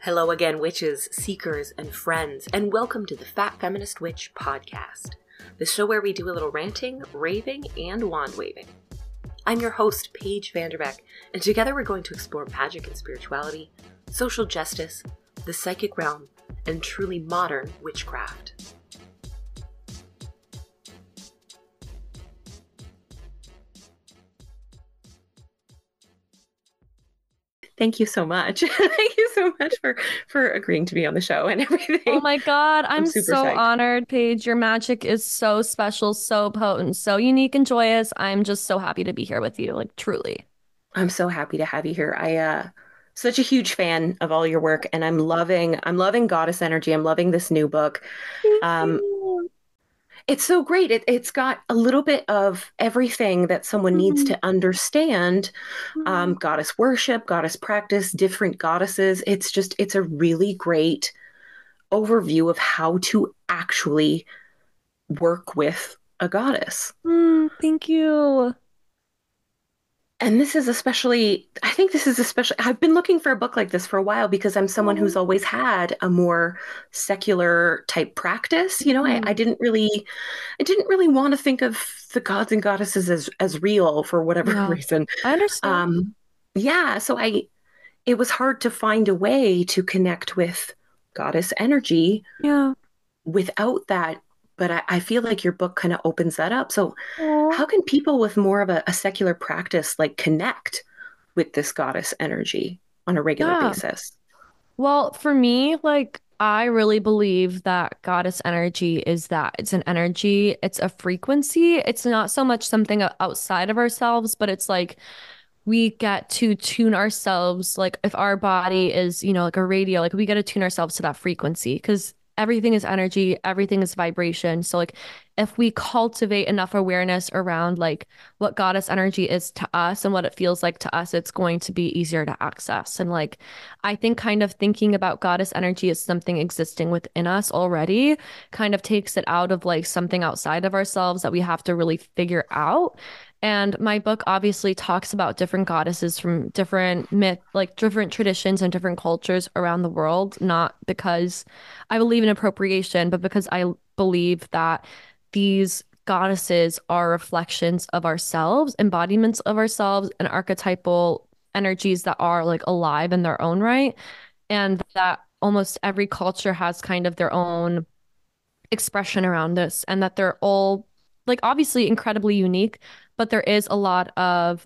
Hello again, witches, seekers, and friends, and welcome to the Fat Feminist Witch podcast, the show where we do a little ranting, raving, and wand waving. I'm your host, Paige Vanderbeck, and together we're going to explore magic and spirituality, social justice, the psychic realm, and truly modern witchcraft. Thank you so much. Thank you so much for agreeing to be on the show and everything. Oh my God, I'm super so psyched. honored, Paige. Your magic is so special, so potent, so unique and joyous. I'm just so happy to be here with you, like truly. I'm so happy to have you here. Such a huge fan of all your work, and I'm loving Goddess Energy. I'm loving this new book. Thank Um, you. it's so great. It's got a little bit of everything that someone needs Mhm. to understand. Mhm. Goddess worship, goddess practice, different goddesses. It's a really great overview of how to actually work with a goddess. Thank you. And I've been looking for a book like this for a while because I'm someone who's Oh. always had a more secular type practice. Mhm. I didn't really want to think of the gods and goddesses as real for whatever Yeah, reason. I understand. Yeah, it was hard to find a way to connect with goddess energy Yeah. without that. But I feel like your book kind of opens that up. So Oh. how can people with more of a secular practice like connect with this goddess energy on a regular Yeah. basis? Well, for me, like, I really believe that goddess energy is that it's an energy, it's a frequency. It's not so much something outside of ourselves, but it's like we get to tune ourselves. Like, if our body is, like a radio, like, we get to tune ourselves to that frequency because everything is energy, everything is vibration. So, like, if we cultivate enough awareness around like what goddess energy is to us and what it feels like to us, it's going to be easier to access. And like, I think kind of thinking about goddess energy as something existing within us already kind of takes it out of like something outside of ourselves that we have to really figure out. And my book obviously talks about different goddesses from different like different traditions and different cultures around the world, not because I believe in appropriation, but because I believe that these goddesses are reflections of ourselves, embodiments of ourselves, and archetypal energies that are like alive in their own right. And that almost every culture has kind of their own expression around this, and that they're all like obviously incredibly unique, but there is a lot of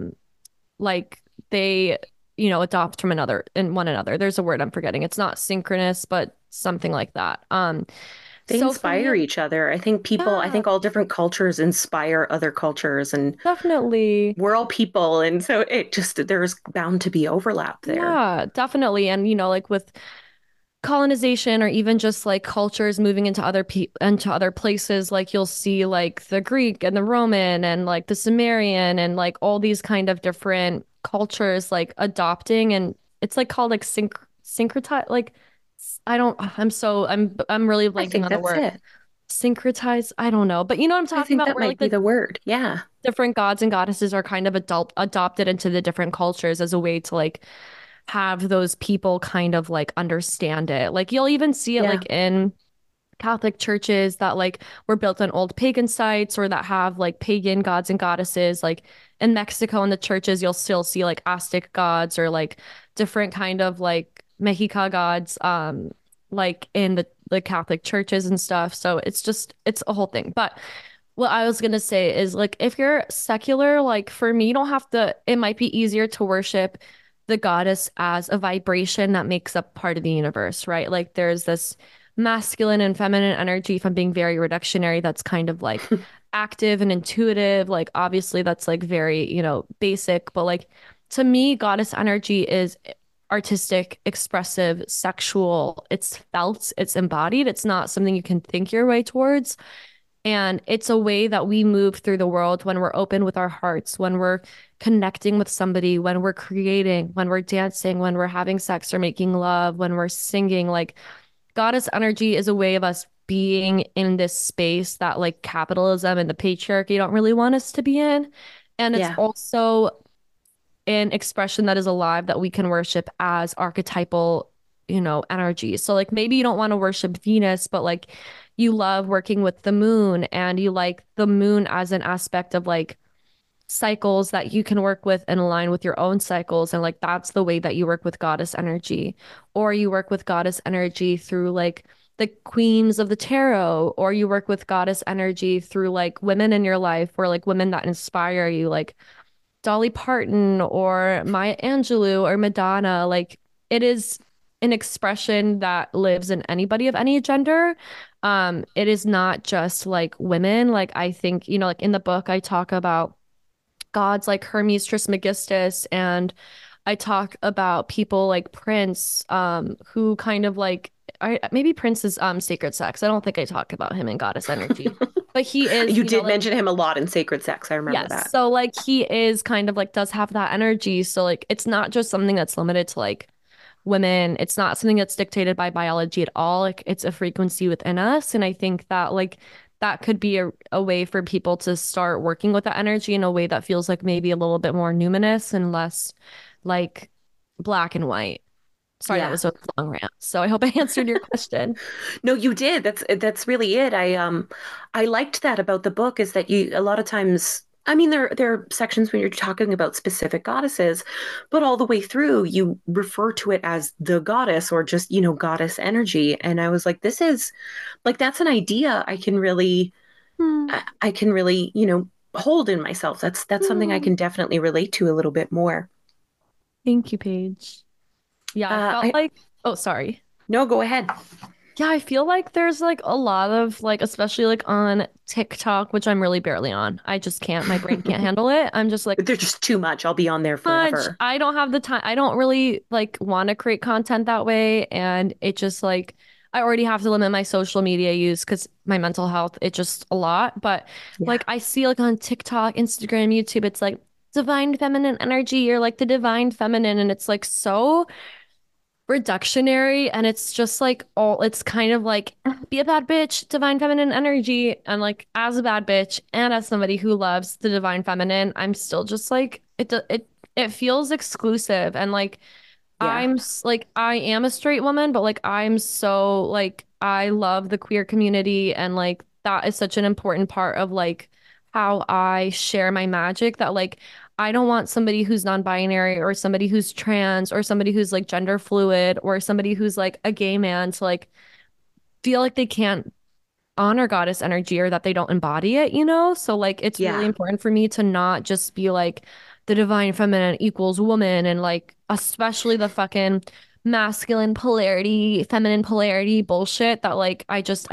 like they adopt from another and one another. There's a word I'm forgetting. It's not synchronous, but something like that. They So for me, inspire each other. I yeah, think all different cultures inspire other cultures, and definitely. we're all people. And so there's bound to be overlap there. Yeah, definitely. And like with colonization or even just like cultures moving into other places, like you'll see like the Greek and the Roman and like the Sumerian and like all these kind of different cultures like adopting, and it's like called like syncretize, like I don't I'm really I blanking think on the that's word. it. Syncretize, I don't know, but you know what I'm I talking think about, that where might like be the the word. Yeah. different gods and goddesses are kind of adopted into the different cultures as a way to like have those people kind of like understand it. Like you'll even see it Yeah. like in Catholic churches that like were built on old pagan sites or that have like pagan gods and goddesses. Like in Mexico in the churches, you'll still see like Aztec gods or like different kind of like Mexica gods, like in the Catholic churches and stuff. So it's a whole thing. But what I was gonna say is like if you're secular, like for me, you don't have to, it might be easier to worship the goddess as a vibration that makes up part of the universe, right? Like there's this masculine and feminine energy, if I'm being very reductionary, that's kind of like active and intuitive. Like obviously that's like very, basic, but like to me, goddess energy is artistic, expressive, sexual. It's felt, it's embodied. It's not something you can think your way towards. And it's a way that we move through the world when we're open with our hearts, when we're connecting with somebody, when we're creating, when we're dancing, when we're having sex or making love, when we're singing. Like goddess energy is a way of us being in this space that like capitalism and the patriarchy don't really want us to be in. And it's Yeah. also an expression that is alive that we can worship as archetypal energy. So like maybe you don't want to worship Venus, but like you love working with the moon and you like the moon as an aspect of like cycles that you can work with and align with your own cycles. And like that's the way that you work with goddess energy. Or you work with goddess energy through like the queens of the tarot, or you work with goddess energy through like women in your life or like women that inspire you, like Dolly Parton or Maya Angelou or Madonna. Like it is an expression that lives in anybody of any gender. It is not just like women. Like I think, like in the book, I talk about gods like Hermes Trismegistus, and I talk about people like Prince, who kind of like maybe Prince is sacred sex. I don't think I talk about him in goddess energy, but he is, You did like mention him a lot in Sacred Sex. I remember yes. that. So like he is kind of like does have that energy. So like it's not just something that's limited to like women. It's not something that's dictated by biology at all. Like it's a frequency within us. And I think that like that could be a way for people to start working with that energy in a way that feels like maybe a little bit more numinous and less like black and white. Sorry, that Yeah. was a long rant. So I hope I answered your question. No, you did. That's really it. I liked that about the book is that you a lot of times I mean there are sections when you're talking about specific goddesses, but all the way through you refer to it as the goddess or just, goddess energy. And I was like, this is like that's an idea Hmm. I can really, hold in myself. That's something I Hmm. can definitely relate to a little bit more. Thank you, Paige. Yeah, I felt I like, oh, sorry. No, go ahead. Yeah, I feel like there's like a lot of like, especially like on TikTok, which I'm really barely on. I just can't, my brain can't handle it. I'm just like, They're just too much. I'll be on there much. forever. I don't have the time. I don't really like want to create content that way. And it just like, I already have to limit my social media use because my mental health, it's just a lot. But Yeah. like, I see like on TikTok, Instagram, YouTube, it's like divine feminine energy or like the divine feminine. And it's like so reductionary and it's just like all it's kind of like be a bad bitch, divine feminine energy. And like as a bad bitch and as somebody who loves the divine feminine, I'm still just like it feels exclusive. And like Yeah. like I am a straight woman, but like I'm so like I love the queer community and like that is such an important part of like how I share my magic that like I don't want somebody who's non-binary or somebody who's trans or somebody who's like gender fluid or somebody who's like a gay man to like feel like they can't honor goddess energy or that they don't embody it. So like it's really Yeah. important for me to not just be like the divine feminine equals woman and like especially the fucking masculine polarity, feminine polarity bullshit that like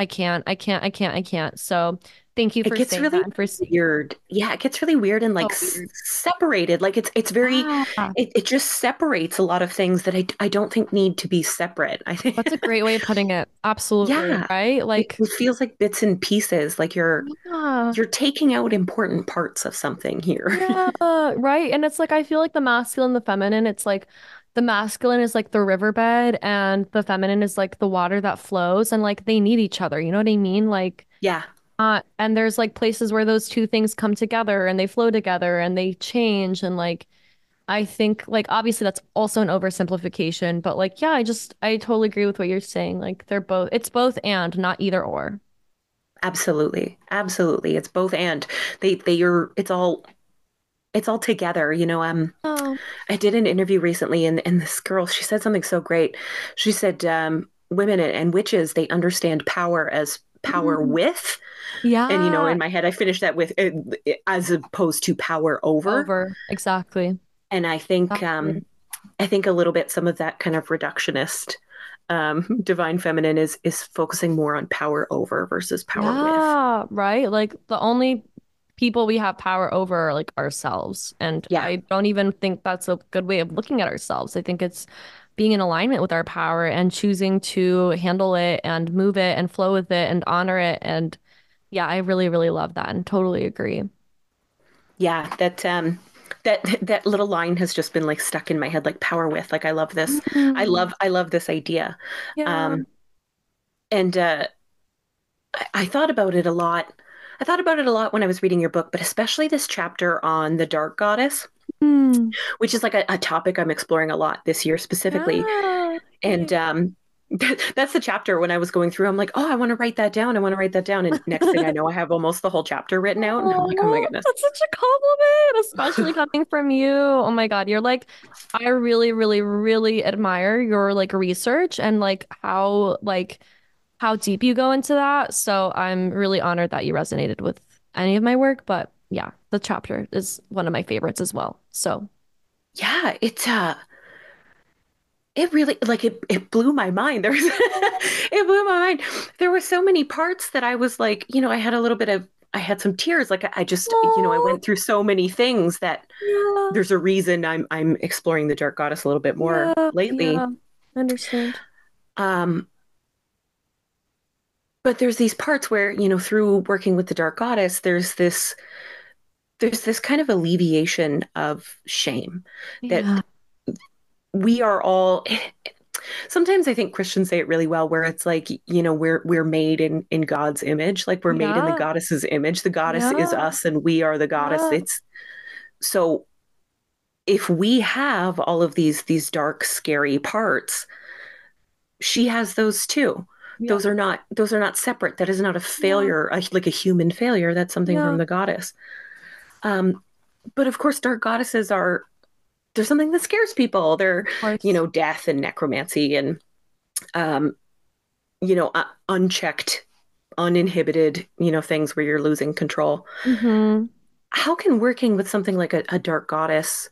I can't. So thank you It for gets saying really that and for seeing weird. Yeah, it gets really weird and like so weird. separated. Like it's very Yeah. it just separates a lot of things that I don't think need to be separate. I think That's a great way of putting it. Absolutely, yeah. right? It feels like bits and pieces, like Yeah. you're taking out important parts of something here. Yeah, right. And it's like I feel like the masculine, the feminine, it's like the masculine is like the riverbed and the feminine is like the water that flows and like they need each other. You know what I mean? Like Yeah. and there's like places where those two things come together and they flow together and they change and like I think like obviously that's also an oversimplification, but like yeah, I totally agree with what you're saying. Like they're both it's both and not either or. Absolutely. Absolutely. It's both and it's all together, Oh. I did an interview recently, and this girl, she said something so great. She said, women and witches, they understand power as power Mm. with. And, Yeah. in my head, I finished that with as opposed to power over. Over. Exactly. And Exactly. I think a little bit some of that kind of reductionist divine feminine is focusing more on power over versus power with. Yeah, right. Like the only people we have power over are like ourselves. And Yeah. I don't even think that's a good way of looking at ourselves. I think it's being in alignment with our power and choosing to handle it and move it and flow with it and honor it. And yeah, I really, really love that and totally agree. Yeah, that little line has just been like stuck in my head like power with. Like I love this. Mm. I love this idea. Yeah. Um and I thought about it a lot. I thought about it a lot when I was reading your book, but especially this chapter on the dark goddess, Mm. which is like a topic I'm exploring a lot this year specifically. Yeah. And that's the chapter when I was going through. I'm like, oh, I want to write that down. I want to write that down. And next thing I know, I have almost the whole chapter written out. And I'm like, oh my Oh, goodness. that's such a compliment, especially coming from you. Oh my God, you're like, I really, really, really admire your like research and like how deep you go into that. So I'm really honored that you resonated with any of my work. But yeah, the chapter is one of my favorites as well. So Yeah, it really like it blew my mind. There was it blew my mind. There were so many parts that I was like, I had a little bit of I had some tears. Like I just, I oh, went through so many things that yeah, there's a reason I'm exploring the Dark Goddess a little bit more yeah, lately. yeah. I understand. Um, but there's these parts where, through working with the Dark Goddess, there's this kind of alleviation of shame that Yeah, we are all sometimes I think Christians say it really well where it's like, we're made in God's image, like we're made in the yeah, goddess's image. The goddess is yeah, us and we are the goddess. yeah, It's so if we have all of these dark, scary parts, she has those too. yeah, Those are not separate. That is not a yeah, failure, like a human failure. That's something from yeah, the goddess. Um, but of course, dark goddesses are there's something that scares people. They're, of course. death and necromancy and um, unchecked, uninhibited, things where you're losing control. Hmm. How can working with something like a dark goddess,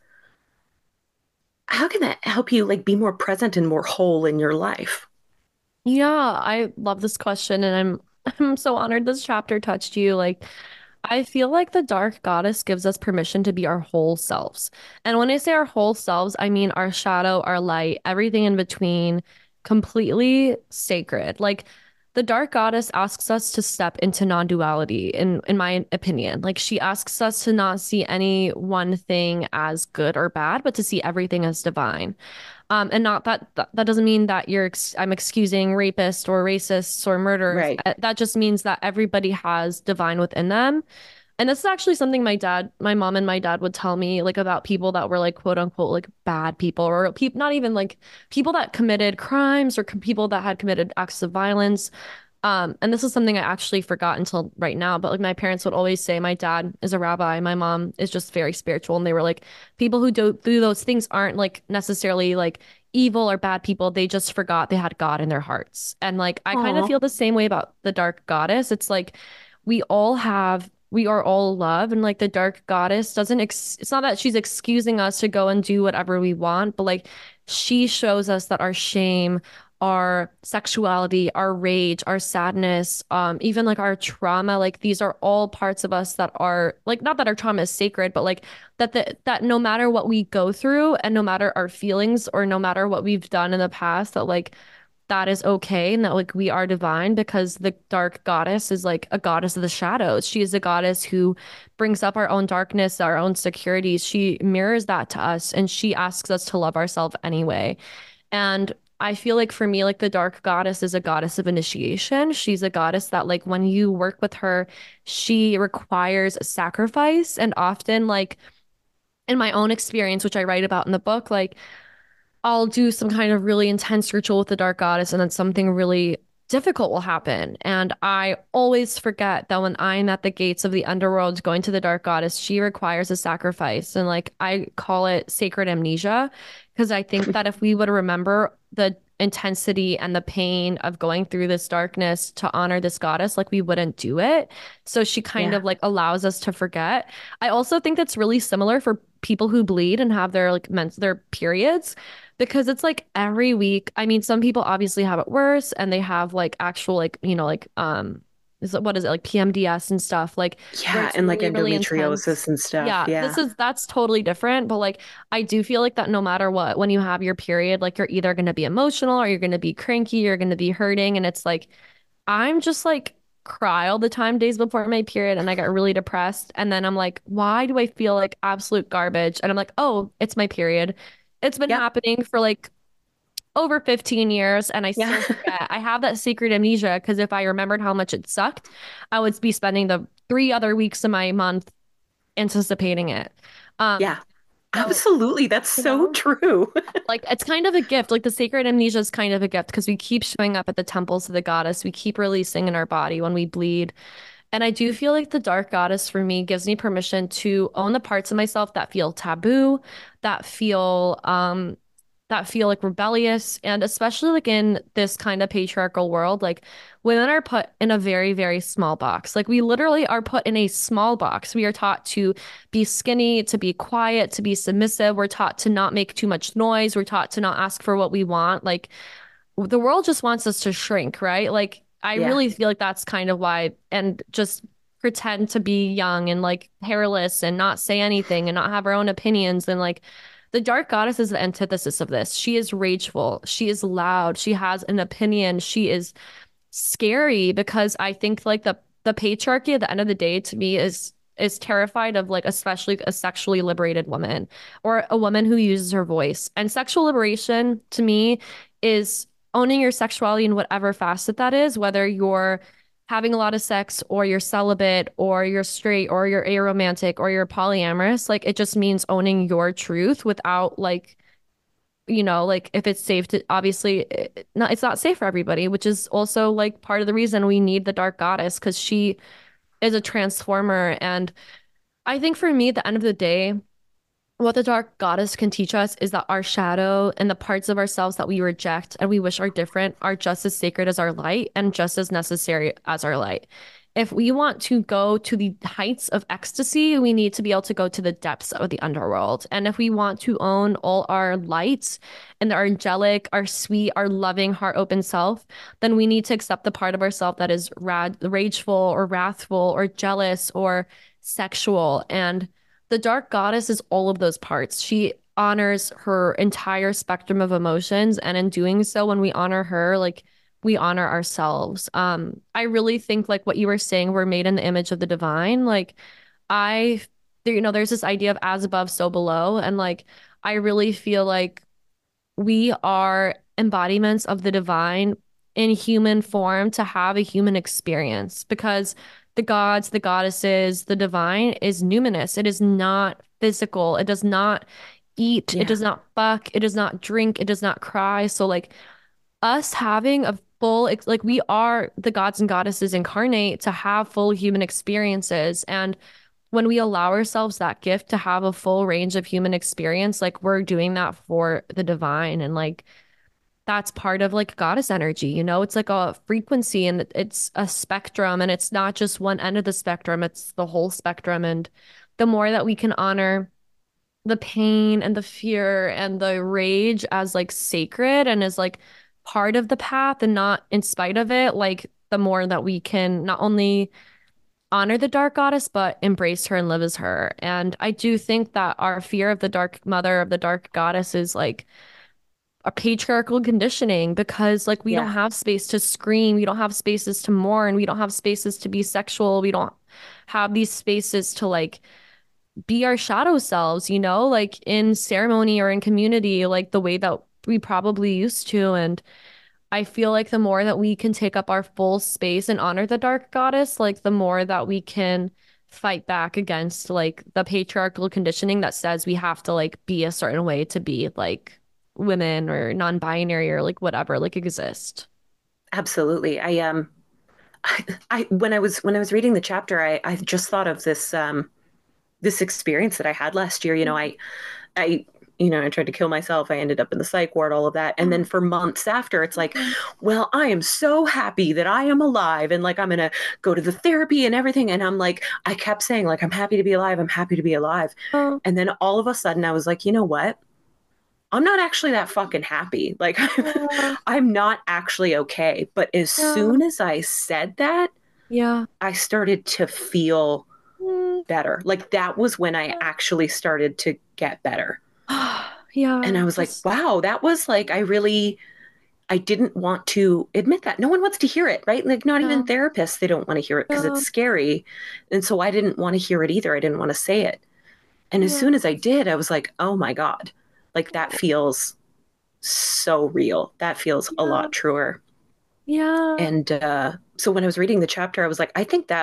how can that help you like be more present and more whole in your life? Yeah, I love this question and I'm so honored this chapter touched you. Like I feel like the dark goddess gives us permission to be our whole selves. And when I say our whole selves, I mean our shadow, our light, everything in between, completely sacred. Like the dark goddess asks us to step into non-duality, in my opinion. Like she asks us to not see any one thing as good or bad, but to see everything as divine. And not that doesn't mean that I'm excusing rapists or racists or murderers. Right. That just means that everybody has divine within them. And this is actually something my mom and my dad would tell me like about people that were like quote unquote like bad people or people not even like people that committed crimes or people that had committed acts of violence. And this is something I actually forgot until right now, but like my parents would always say, my dad is a rabbi, my mom is just very spiritual, and they were like, people who do those things aren't like necessarily like evil or bad people. They just forgot they had God in their hearts. And like I kind of Oh, feel the same way about the dark goddess. It's like we are all love, and like the dark goddess doesn't it's not that she's excusing us to go and do whatever we want, but like she shows us that our shame, our sexuality, our rage, our sadness, even like our trauma, like these are all parts of us that are like not that our trauma is sacred, but like that no matter what we go through and no matter our feelings or no matter what we've done in the past, that like that is okay and that like we are divine because the dark goddess is like a goddess of the shadows. She is a goddess who brings up our own darkness, our own insecurities. She mirrors that to us and she asks us to love ourselves anyway. And I feel like for me, like the dark goddess is a goddess of initiation. She's a goddess that, like, when you work with her, she requires sacrifice. And often, like, in my own experience, which I write about in the book, like, I'll do some kind of really intense ritual with the dark goddess, and then something really difficult will happen. And I always forget that when I'm at the gates of the underworld going to the dark goddess, she requires a sacrifice. And like I call it sacred amnesia, because I think that if we would remember the intensity and the pain of going through this darkness to honor this goddess, like we wouldn't do it. So she kind yeah. of like allows us to forget. I also think that's really similar for people who bleed and have their like their periods because it's like every week. I mean, some people obviously have it worse and they have like actual like, like what is it like PMDS and stuff like where Yeah. it's And like really, really intense. endometriosis and stuff. Yeah, Yeah. that's totally different, but like I do feel like that no matter what, when you have your period, like you're either going to be emotional or you're going to be cranky, you're going to be hurting, and it's like I'm just like cry all the time days before my period and I get really depressed and then I'm like, why do I feel like absolute garbage? And I'm like, oh, it's my period. It's been Yep. happening for like over 15 years and I Yeah. still forget. I have that secret amnesia because if I remembered how much it sucked, I would be spending the 3 other weeks of my month anticipating it. Um, Yeah. So, Absolutely. That's you so know, true. like it's kind of a gift. Like the sacred amnesia is kind of a gift because we keep showing up at the temples of the goddess. We keep releasing in our body when we bleed. And I do feel like the dark goddess for me gives me permission to own the parts of myself that feel taboo, that feel like rebellious, and especially like in this kind of patriarchal world, like women are put in a very, very small box. Like we literally are put in a small box. We are taught to be skinny, to be quiet, to be submissive. We're taught to not make too much noise. We're taught to not ask for what we want. Like the world just wants us to shrink, right? Like I Yeah. really feel like that's kind of why, and just pretend to be young and like hairless and not say anything and not have our own opinions. And like the dark goddess is the antithesis of this. She is rageful. She is loud. She has an opinion. She is scary because I think like the patriarchy at the end of the day to me is terrified of like especially a sexually liberated woman or a woman who uses her voice. And sexual liberation to me is owning your sexuality in whatever facet that is, whether you're having a lot of sex or you're celibate or you're straight or you're aromantic or you're polyamorous. Like it just means owning your truth without like like if it's safe to obviously it's not safe for everybody, which is also like part of the reason we need the dark goddess because she is a transformer. And I think for me, at the end of the day, what the dark goddess can teach us is that our shadow and the parts of ourselves that we reject and we wish are different are just as sacred as our light and just as necessary as our light. If we want to go to the heights of ecstasy, we need to be able to go to the depths of the underworld. And if we want to own all our lights and our angelic, our sweet, our loving, heart open self, then we need to accept the part of ourself that is rageful or wrathful or jealous or sexual. And the dark goddess is all of those parts. She honors her entire spectrum of emotions. And in doing so, when we honor her, like we honor ourselves. I really think like what you were saying, we're made in the image of the divine. Like I, there's this idea of as above, so below. And like, I really feel like we are embodiments of the divine in human form to have a human experience because the gods, the goddesses, the divine is numinous. It is not physical. It does not eat. It Yeah. does not fuck. It does not drink. It does not cry. So, like, us having a like, we are the gods and goddesses incarnate to have full human experiences. And when we allow ourselves that gift to have a full range of human experience, like we're doing that for the divine. And like that's part of like goddess energy, it's like a frequency and it's a spectrum and it's not just one end of the spectrum, it's the whole spectrum. And the more that we can honor the pain and the fear and the rage as like sacred and as like part of the path and not in spite of it, like the more that we can not only honor the dark goddess, but embrace her and live as her. And I do think that our fear of the dark mother, of the dark goddess, is like a patriarchal conditioning because, like, we don't Yeah. have space to scream, we don't have spaces to mourn, we don't have spaces to be sexual, we don't have these spaces to like be our shadow selves, like in ceremony or in community, like the way that we probably used to. And I feel like the more that we can take up our full space and honor the dark goddess, like the more that we can fight back against like the patriarchal conditioning that says we have to like be a certain way to be like women or non-binary or like whatever, like exist. Absolutely. I when I was reading the chapter, I just thought of this experience that I had last year. I I tried to kill myself. I ended up in the psych ward, all of that. And then for months after, it's like, well, I am so happy that I am alive and like I'm gonna go to the therapy and everything. And I'm like, I kept saying, like, I'm happy to be alive, I'm happy to be alive. Oh, And then all of a sudden I was like, you know what? I'm not actually that fucking happy. Like yeah, I'm not actually okay. But as yeah, soon as I said that, yeah. I started to feel Mm, better. Like that was when I actually started to get better. And yeah, I was like, just wow, that was like, I didn't want to admit that. No one wants to hear it, right? Like, not even yeah, therapists, they don't want to hear it because it's yeah, scary. And so I didn't want to hear it either. I didn't want to say it. And as yeah. soon as I did, I was like, oh my God, like that feels so real. That feels a Yeah. lot truer. Yeah. And so when I was reading the chapter, I was like,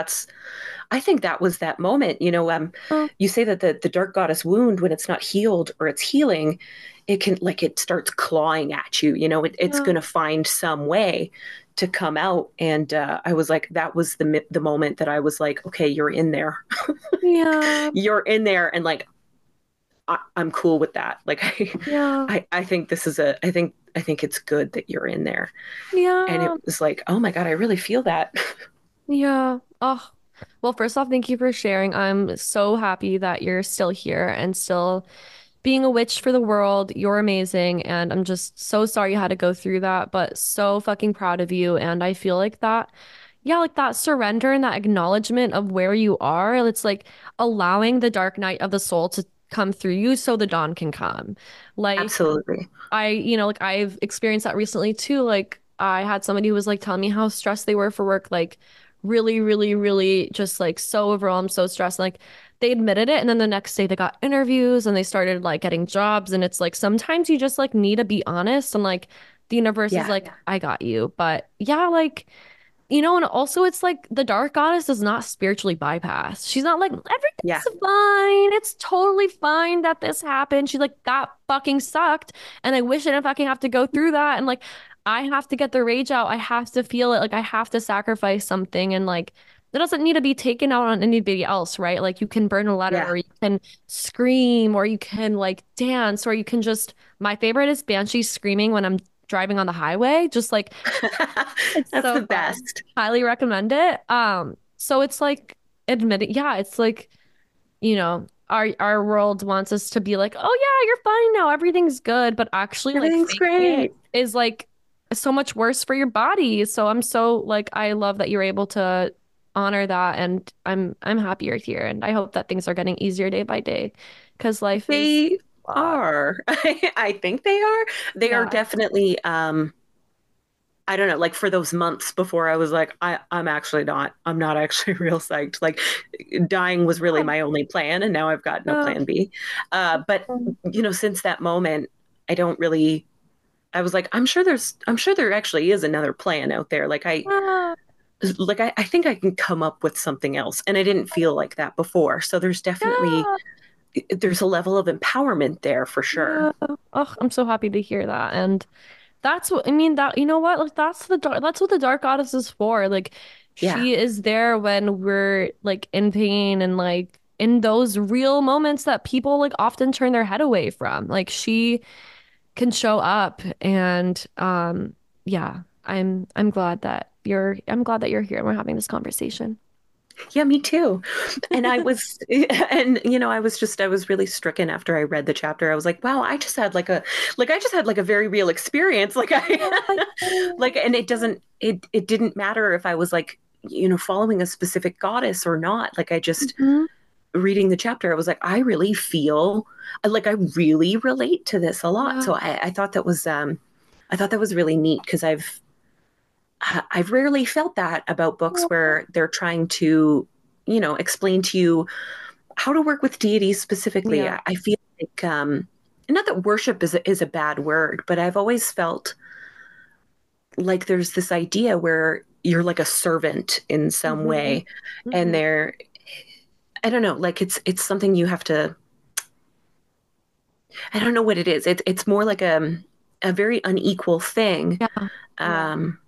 I think that was that moment. Oh, You say that the dark goddess wound, when it's not healed or it's healing, it can, like, it starts clawing at you. It's yeah. going to find some way to come out. And I was like, that was the moment that I was like, okay, you're in there. Yeah. You're in there, and like I'm cool with that. Like Yeah. I think this is a I think it's good that you're in there. And it Yeah. was like, oh my God, I really feel that. Yeah. Oh, well, first off, thank you for sharing. I'm so happy that you're still here and still being a witch for the world. You're amazing. And I'm just so sorry you had to go through that, but so fucking proud of you. And I feel like that, yeah, like that surrender and that acknowledgement of where you are, it's like allowing the dark night of the soul to come through you so the dawn can come. Like, Absolutely. like I've experienced that recently too. Like I had somebody who was like telling me how stressed they were for work, like really, really, really just like so overwhelmed, so stressed. Like they admitted it, and then the next day they got interviews and they started like getting jobs. And it's like sometimes you just like need to be honest and like the universe is Yeah. like, I got you. But yeah, like and also it's like the dark goddess does not spiritually bypass. She's not like, Yeah. everything's fine. It's totally fine that this happened. She's like, that fucking sucked. And I wish I didn't fucking have to go through that. And like, I have to get the rage out. I have to feel it. Like, I have to sacrifice something. And like, it doesn't need to be taken out on anybody else, right? Like, you can burn a letter Yeah. or you can scream or you can like dance or you can just, my favorite is Banshee screaming when I'm driving on the highway. Just like, it's That's so the fun. best. Highly recommend it. So it's like admitting, yeah, it's like, our world wants us to be like, oh yeah, you're fine now, everything's good, but actually like Everything's faking it great. is like so much worse for your body. So I'm so like I love that you're able to honor that and I'm happy you're here and I hope that things are getting easier day by day because life is They a lot. are. I think they are. They are Yeah. definitely I don't know, like for those months before I was like, I'm not actually real psyched. Like dying was really my only plan, and now I've got no Yeah. plan B. But since that moment, I don't really, I was like, I'm sure there actually is another plan out there. Yeah. I think I can come up with something else. And I didn't feel like that before. So Yeah. there's a level of empowerment there for sure. Yeah. Oh, I'm so happy to hear that. And that's what I mean that you know what? Like that's what the dark goddess is for. Like Yeah. she is there when we're like in pain and like in those real moments that people like often turn their head away from. Like she can show up and yeah, I'm glad that you're here and we're having this conversation. Yeah, me too. And I was, and I was really stricken after I read the chapter. I was like, wow, I just had like a very real experience. And it didn't matter if I was like, following a specific goddess or not. Like, I just, Mhm. reading the chapter, I was like, I really feel like I really relate to this a lot. Yeah. So I thought that was really neat because I've rarely felt that about books where they're trying to, explain to you how to work with deities specifically. Yeah. I feel like, not that worship is a bad word, but I've always felt like there's this idea where you're like a servant in some Hmm. way, and Hmm. I don't know, like it's something you have to. I don't know what it is. It's more like a very unequal thing. Yeah. Yeah. Um,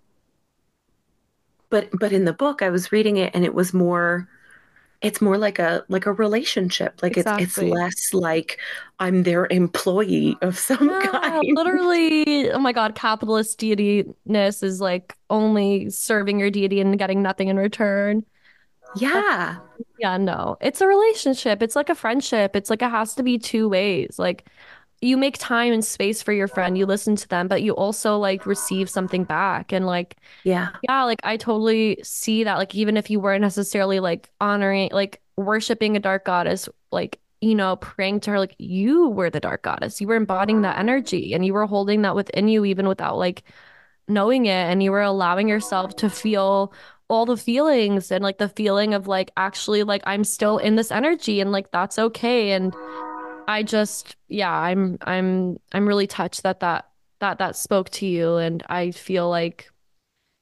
but in the book, I was reading it, and it's more like a relationship. Like it's Exactly. less like I'm their employee of some Yeah, kind. literally. Oh my God, capitalist deity-ness is like only serving your deity and getting nothing in return. Uh, Yeah. yeah, no. It's a relationship. It's like a friendship. It's like it has to be two ways. Like you make time and space for your friend, you listen to them, but you also like receive something back. And like, Yeah. yeah, like I totally see that. Like even if you weren't necessarily like honoring, like worshiping a dark goddess, like praying to her, like you were the dark goddess. You were embodying that energy and you were holding that within you even without like knowing it. And you were allowing yourself to feel all the feelings and like the feeling of like actually like I'm still in this energy and like that's okay. And I just, yeah, I'm really touched that that spoke to you. And I feel like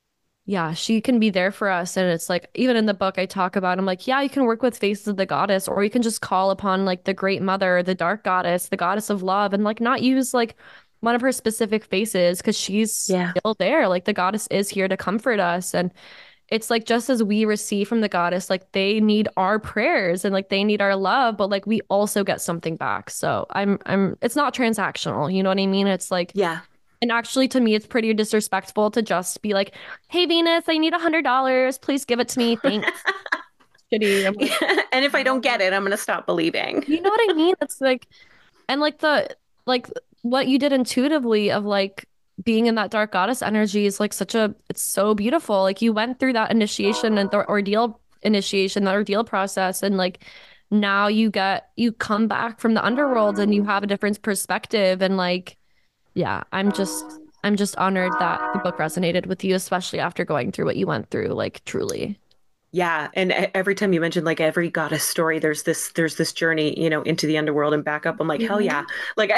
yeah, she can be there for us. And it's like, even in the book, I talk about, I'm like, yeah, you can work with faces of the goddess, or you can just call upon like the great mother, the dark goddess, the goddess of love, and like not use like one of her specific faces because she's Yeah. still there. Like the goddess is here to comfort us. And it's like just as we receive from the goddess, like they need our prayers and like they need our love, but like we also get something back. So it's not transactional. You know what I mean? It's like, Yeah. and actually, to me, it's pretty disrespectful to just be like, "Hey, Venus, I need $100. Please give it to me. Thanks." Shitty. I'm like, And if I don't get no. it, I'm going to stop believing. You know what I mean? It's like, and like what you did intuitively of like being in that dark goddess energy is like it's so beautiful. Like you went through that initiation and the ordeal initiation, that ordeal process, and like now you come back from the underworld and you have a different perspective and like. Yeah, I'm just honored that the book resonated with you, especially after going through what you went through, like truly. Yeah, and every time you mention like every goddess story, there's this journey, into the underworld and back up. I'm like, hell Yeah. yeah. Like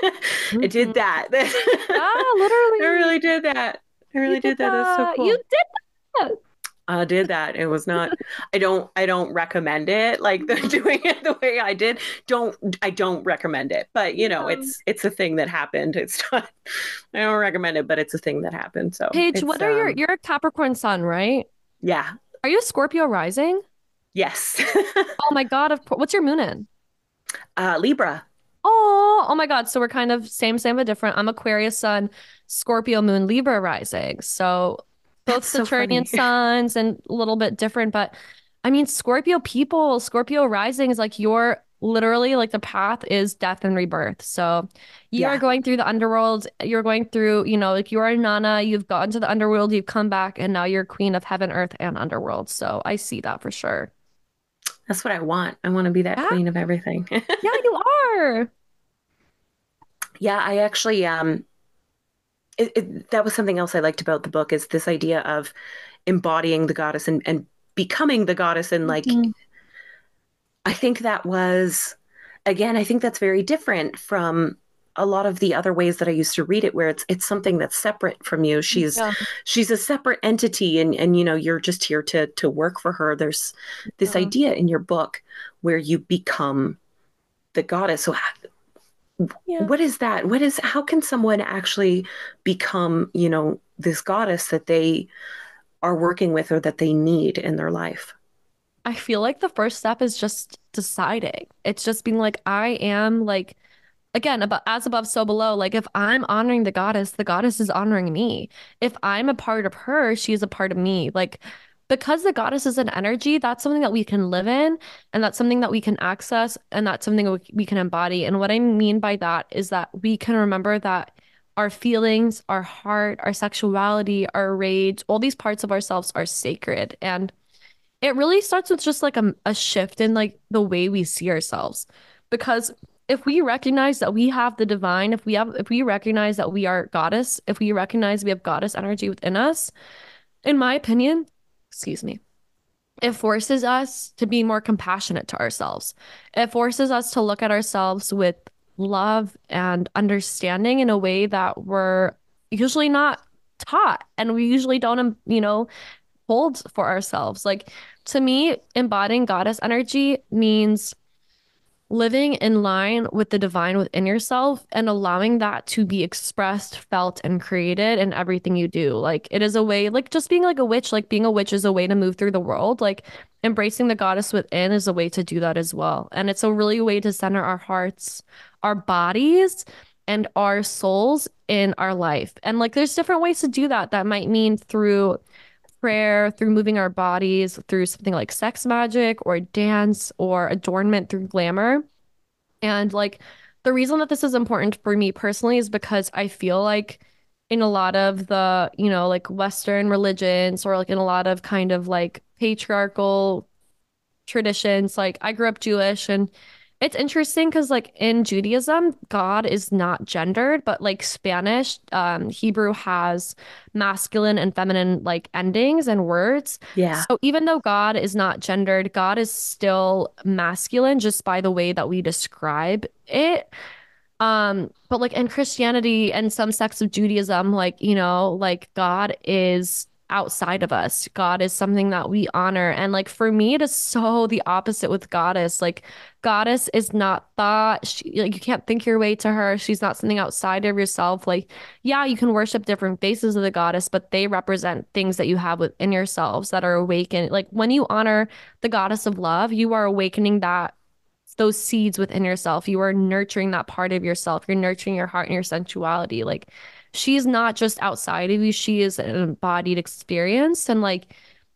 I did Mhm. that. Ah, I literally. really did that. I You really did did that. That's so that. You cool. did that. I did that. It was not, I don't recommend it like doing it the way I did. I don't recommend it. But Yeah. it's a thing that happened. It's not I don't recommend it, but it's a thing that happened. So Paige, it's what are you're a Capricorn sun, right? yeah. Are you a Scorpio rising? Yes. Oh my God, of course. What's your moon in? Libra. Oh my God. So we're kind of same, but different. I'm Aquarius sun, Scorpio moon, Libra rising. So both That's so Saturnian funny. suns and a little bit different. But I mean, Scorpio people, Scorpio rising is like you're literally like the path is death and rebirth. So you are Yeah. going through the underworld. You're going through, like you are a Nana. You've gone to the underworld. You've come back, and now you're queen of heaven, earth, and underworld. So I see that for sure. That's what I want. I want to be that Yeah, queen of everything. yeah, you are. Yeah, I actually that was something else I liked about the book is this idea of embodying the goddess and becoming the goddess and like Mhm. I think that was again, I think that's very different from a lot of the other ways that I used to read it where it's something that's separate from you. Yeah. She's a separate entity and you're just here to work for her. There's this Yeah. idea in your book where you become the goddess. So Yeah. what is that? How can someone actually become, this goddess that they are working with or that they need in their life? I feel like the first step is just deciding. It's just being like, I am like, again, about as above, so below. Like, if I'm honoring the goddess is honoring me. If I'm a part of her, she is a part of me. Like, because the goddess is an energy, that's something that we can live in, and that's something that we can access, and that's something we can embody. And what I mean by that is that we can remember that our feelings, our heart, our sexuality, our rage, all these parts of ourselves are sacred. And it really starts with just like a shift in like the way we see ourselves. Because if we recognize that we have the divine, if we recognize that we are goddess, if we recognize we have goddess energy within us, in my opinion, excuse me, it forces us to be more compassionate to ourselves. It forces us to look at ourselves with love and understanding in a way that we're usually not taught and we usually don't hold for ourselves. Like to me, embodying goddess energy means living in line with the divine within yourself and allowing that to be expressed, felt, and created in everything you do. Like it is a way, like just being like being a witch is a way to move through the world. Like embracing the goddess within is a way to do that as well. And it's a really way to center our hearts, our bodies, and our souls in our life. And like there's different ways to do that. That might mean through prayer, through moving our bodies, through something like sex magic or dance or adornment through glamour. And like the reason that this is important for me personally is because I feel like in a lot of the, like Western religions or like in a lot of kind of like patriarchal traditions. Like I grew up Jewish and it's interesting because like in Judaism, God is not gendered, but like Spanish, Hebrew has masculine and feminine like endings and words. Yeah. So even though God is not gendered, God is still masculine just by the way that we describe it. But like in Christianity and some sects of Judaism, like, like God is outside of us. God is something that we honor. And like for me, it is so the opposite with goddess. Like goddess is not thought. Like you can't think your way to her. She's not something outside of yourself. Like, yeah, you can worship different faces of the goddess, but they represent things that you have within yourselves that are awakened. Like when you honor the goddess of love, you are awakening those seeds within yourself. You are nurturing that part of yourself. You're nurturing your heart and your sensuality. Like she's not just outside of you. She is an embodied experience. And like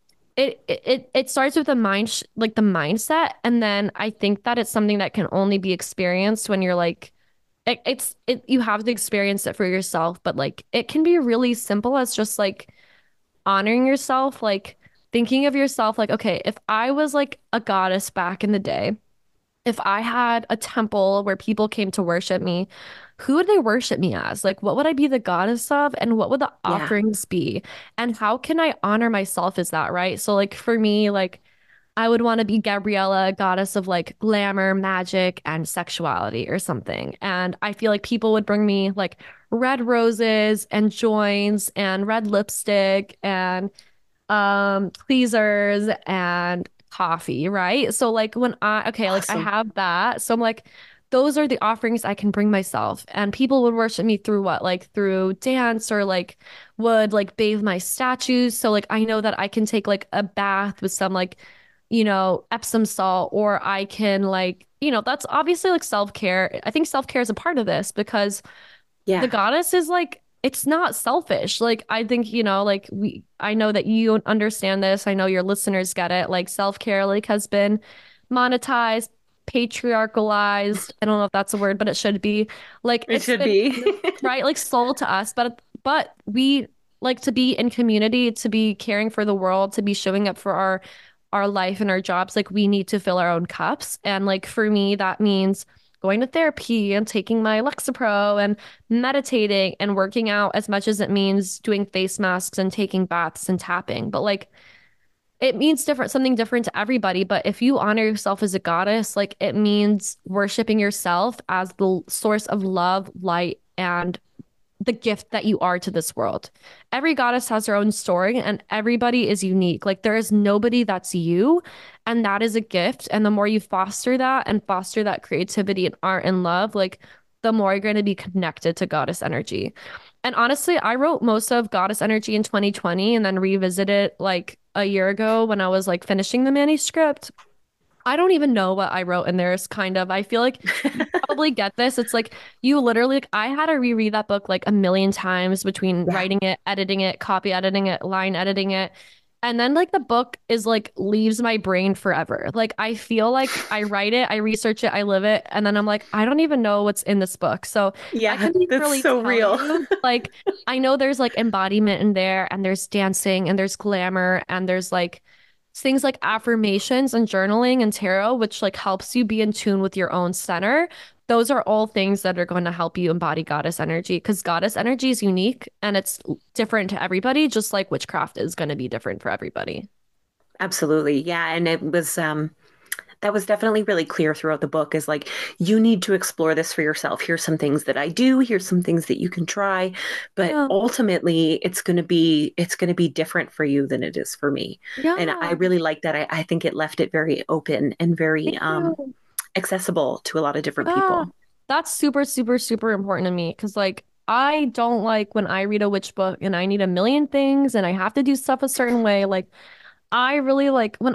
it starts with the like the mindset. And then I think that it's something that can only be experienced when you're like, you have to experience it for yourself. But like it can be really simple as just like honoring yourself, like thinking of yourself like, okay, if I was like a goddess back in the day, if I had a temple where people came to worship me, who would they worship me as? Like, what would I be the goddess of? And what would the Yeah. offerings be? And how can I honor myself as that, right? So, like, for me, like, I would want to be Gabriella, goddess of like glamour, magic, and sexuality or something. And I feel like people would bring me like red roses and joins and red lipstick and tweezers and coffee, right? So like when like I Awesome. have that. So I'm like, those are the offerings I can bring myself. And people would worship me through what? Like through dance or like would like bathe my statues. So like I know that I can take like a bath with some like, Epsom salt, or I can like, that's obviously like self-care. I think self-care is a part of this because the Yeah. goddess is like it's not selfish. Like I think, like I know that you understand this. I know your listeners get it. Like self-care like has been monetized, patriarchalized. I don't know if that's a word, but it should be. Like It it's should been be. right like sold to us, but we like to be in community, to be caring for the world, to be showing up for our life and our jobs. Like we need to fill our own cups. And like for me, that means going to therapy and taking my Lexapro and meditating and working out as much as it means doing face masks and taking baths and tapping. But like it means something different to everybody. But if you honor yourself as a goddess, like it means worshiping yourself as the source of love, light, and the gift that you are to this world. Every goddess has her own story and everybody is unique. Like there is nobody that's you, and that is a gift. And the more you foster that and foster that creativity and art and love, like the more you're going to be connected to goddess energy. And honestly, I wrote most of goddess energy in 2020 and then revisited like a year ago when I was like finishing the manuscript. I don't even know what I wrote in there. It's kind of, I feel like you probably get this. It's like you literally, like, I had to reread that book like a million times between Yeah. writing it, editing it, copy editing it, line editing it. And then like the book is like leaves my brain forever. Like I feel like I write it, I research it, I live it, and then I'm like, I don't even know what's in this book. So I Yeah, can that's really so tell real. you, like, I know there's like embodiment in there, and there's dancing, and there's glamour, and there's like things like affirmations and journaling and tarot, which like helps you be in tune with your own center. Those are all things that are going to help you embody goddess energy because goddess energy is unique and it's different to everybody, just like witchcraft is going to be different for everybody. Absolutely. Yeah, and it was that was definitely really clear throughout the book is like you need to explore this for yourself. Here's some things that I do, here's some things that you can try, but Yeah. ultimately it's going to be different for you than it is for me. And I Yeah. really like that. I think it left it very open and very Thank you. accessible to a lot of different Yeah. people. That's super, super, super important to me because, like, I don't like when I read a witch book and I need a million things and I have to do stuff a certain way. Like, I really like when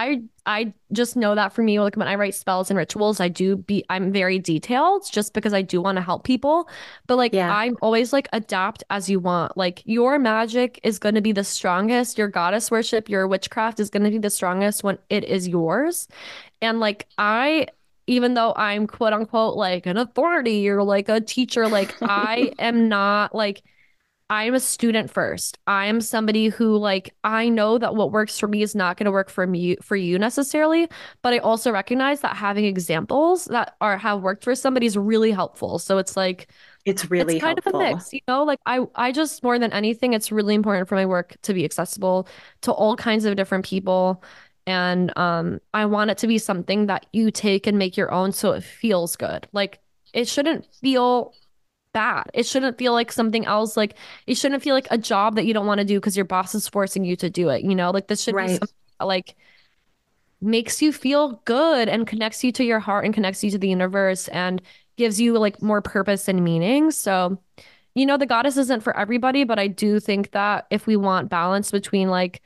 I just know that for me, like when I write spells and rituals, I'm very detailed just because I do want to help people. But like Yeah, I'm always like adapt as you want. Like your magic is going to be the strongest. Your goddess worship, your witchcraft is going to be the strongest when it is yours. And like even though I'm quote unquote like an authority or like a teacher, like I am not like I'm a student first. I am somebody who like I know that what works for me is not going to work for you necessarily, but I also recognize that having examples that are have worked for somebody is really helpful. So it's like it's it's really kind of a helpful. mix, Like I just more than anything, it's really important for my work to be accessible to all kinds of different people. And I want it to be something that you take and make your own so it feels good. Like it shouldn't feel bad. It shouldn't feel like something else. Like it shouldn't feel like a job that you don't want to do because your boss is forcing you to do it. You know, like this should be Right. something that, like makes you feel good and connects you to your heart and connects you to the universe and gives you like more purpose and meaning. So, you know, the goddess isn't for everybody, but I do think that if we want balance between like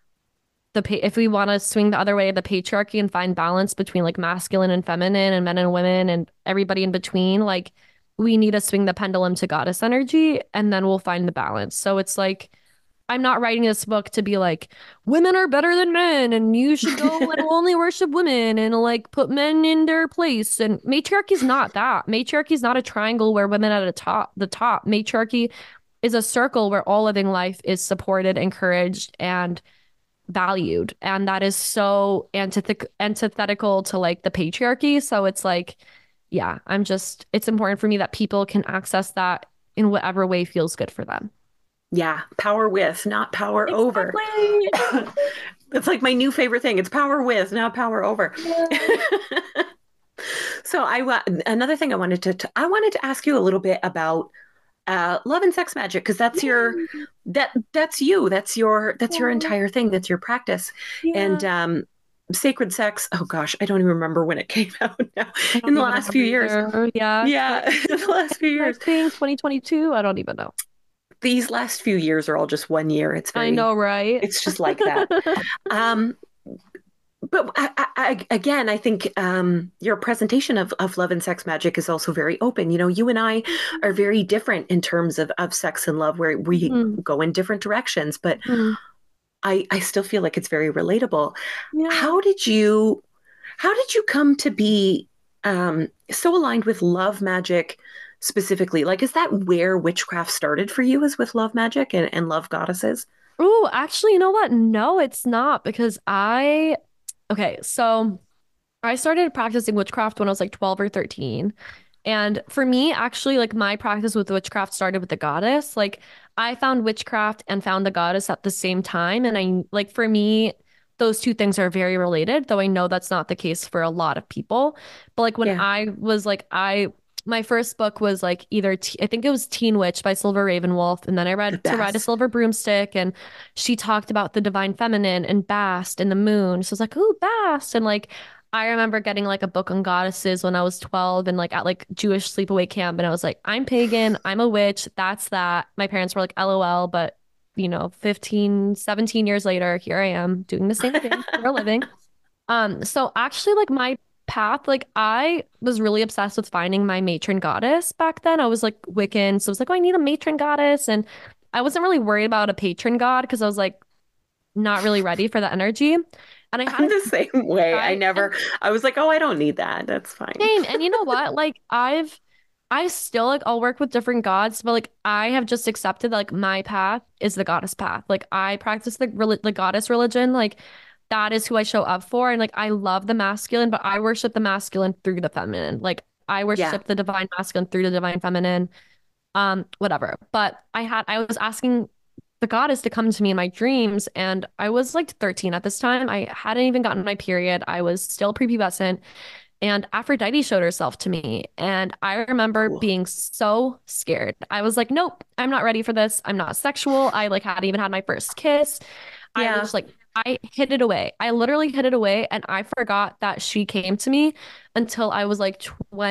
if we want to swing the other way of the patriarchy and find balance between like masculine and feminine and men and women and everybody in between, like we need to swing the pendulum to goddess energy and then we'll find the balance. So it's like I'm not writing this book to be like women are better than men and you should go and only worship women and like put men in their place. And matriarchy is not that. Matriarchy is not a triangle where women at the top. Matriarchy is a circle where all living life is supported, encouraged, and valued. And that is so antithetical to like the patriarchy. So it's like, yeah, it's important for me that people can access that in whatever way feels good for them. Yeah, power with, not power over. Exactly. It's like my new favorite thing. It's power with, not power over. Yeah. So another thing I wanted to ask you a little bit about love and sex magic because that's you. That's your Yeah. entire thing. That's your practice. And Yeah. sacred sex. Oh gosh, I don't even remember when it came out now. I In don't the even last remember few years. either. Yeah. Yeah, in the last few I years. think 2022. I don't even know. These last few years are all just 1 year. I know, right? It's just like that. Um, but again, I think your presentation of love and sex magic is also very open. You know, you and I are very different in terms of sex and love, where we Mhm. go in different directions. But Mhm. I still feel like it's very relatable. Yeah. How did you how did you come to be so aligned with love magic specifically? Like, is that where witchcraft started for you? Is with love magic and love goddesses? Oh, actually, you know what? No, it's not because okay, so I started practicing witchcraft when I was like 12 or 13. And for me, actually, like my practice with witchcraft started with the goddess. Like I found witchcraft and found the goddess at the same time. And I like for me, those two things are very related, though I know that's not the case for a lot of people. But like when Yeah, I was like, my first book was like I think it was Teen Witch by Silver Ravenwolf. And then I the read To Ride a best. Silver Broomstick and she talked about the divine feminine and Bast and the moon. So I was like, ooh, Bast. And like I remember getting like a book on goddesses when I was 12 and like at like Jewish sleepaway camp. And I was like, I'm pagan. I'm a witch. That's that. My parents were like, LOL. But, you know, 15, 17 years later, here I am doing the same thing for a living. So actually, like my path, like I was really obsessed with finding my matron goddess back then. I was like Wiccan. So I was like, oh, I need a matron goddess. And I wasn't really worried about a patron god because I was like not really ready for the energy. And I had I'm a the same way. guy. I was like, oh, I don't need that. That's fine. Same. And you know what? Like I still like I'll work with different gods, but like I have just accepted like my path is the goddess path. Like I practice the goddess religion. Like that is who I show up for. And like I love the masculine, but I worship the masculine through the feminine. Like I Yeah. worship the divine masculine through the divine feminine. Whatever. But I was asking the goddess to come to me in my dreams, and I was like 13 at this time. I hadn't even gotten my period. I was still prepubescent. And Aphrodite showed herself to me. And I remember Cool. being so scared. I was like, nope, I'm not ready for this. I'm not sexual. I like hadn't even had my first kiss. I Yeah. was like, I hid it away. I literally hid it away. And I forgot that she came to me until I was like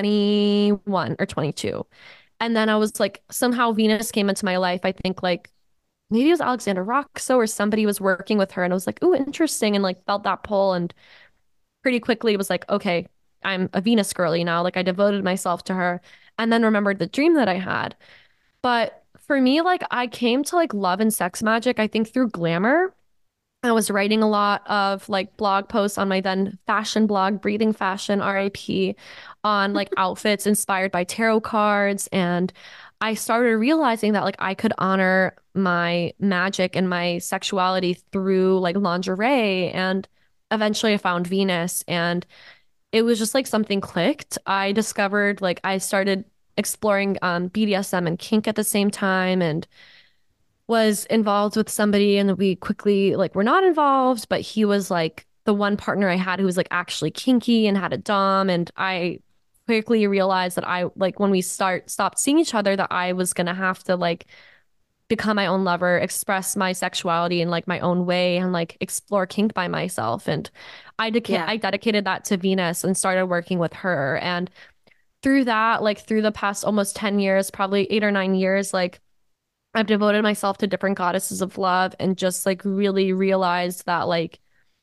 21 or 22. And then I was like, somehow Venus came into my life. I think like maybe it was Alexander Roxo or somebody was working with her. And I was like, ooh, interesting. And like felt that pull. And pretty quickly was like, okay, I'm a Venus girly now. Like I devoted myself to her and then remembered the dream that I had. But for me, like I came to like love and sex magic, I think through glamour. I was writing a lot of like blog posts on my then fashion blog, Breathing Fashion, RIP, on like outfits inspired by tarot cards. And I started realizing that like I could honor my magic and my sexuality through like lingerie. And eventually I found Venus and it was just like something clicked. I discovered like I started exploring BDSM and kink at the same time and was involved with somebody and we quickly like were not involved, but he was like the one partner I had who was like actually kinky and had a dom and I quickly realized that I like when we stopped seeing each other that I was gonna have to like become my own lover, express my sexuality in like my own way and like explore kink by myself. And Yeah. I dedicated that to Venus and started working with her. And through that, like through the past almost 10 years, probably 8 or 9 years, like I've devoted myself to different goddesses of love and just like really realized that like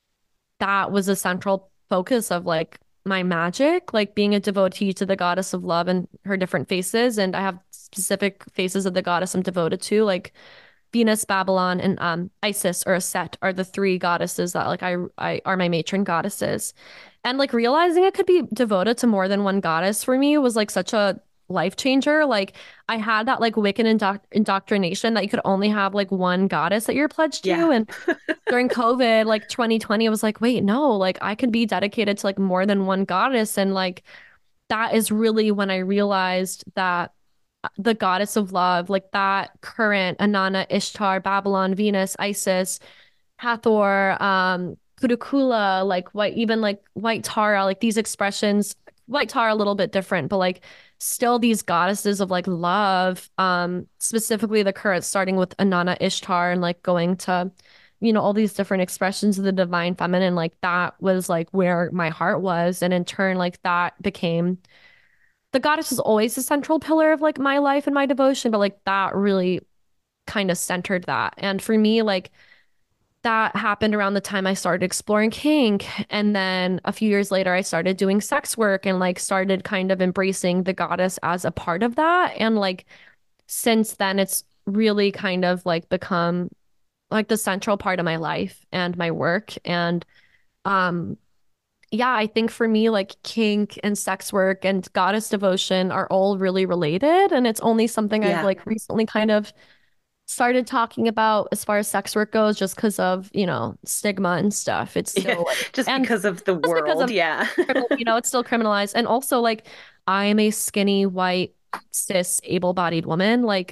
that was a central focus of like my magic, like being a devotee to the goddess of love and her different faces. And I have specific faces of the goddess I'm devoted to, like Venus, Babylon, and Isis or Set are the three goddesses that like I are my matron goddesses. And like realizing I could be devoted to more than one goddess for me was like such a life changer. Like I had that like Wiccan indoctrination that you could only have like one goddess that you're pledged Yeah. to. And during COVID, like 2020, I was like, wait, no, like I could be dedicated to like more than one goddess. And like that is really when I realized that the goddess of love, like that current Inanna, Ishtar, Babylon, Venus, Isis, Hathor, Kudukula, like white, even like White Tara, like these expressions, White Tara a little bit different, but like still these goddesses of like love, specifically the current starting with Inanna, Ishtar, and like going to, all these different expressions of the divine feminine, like that was like where my heart was. And in turn, like that became the goddess was always a central pillar of like my life and my devotion, but like that really kind of centered that. And for me, like that happened around the time I started exploring kink. And then a few years later, I started doing sex work and like started kind of embracing the goddess as a part of that. And like since then, it's really kind of like become like the central part of my life and my work. And um yeah, I think for me, like kink and sex work and goddess devotion are all really related. And it's only something I've Yeah. like recently kind of started talking about as far as sex work goes, just because of, stigma and stuff. It's Yeah. still like, Just and because of the just because world. of, Yeah. it's still criminalized. And also, like, I am a skinny, white, cis, able-bodied woman. Like,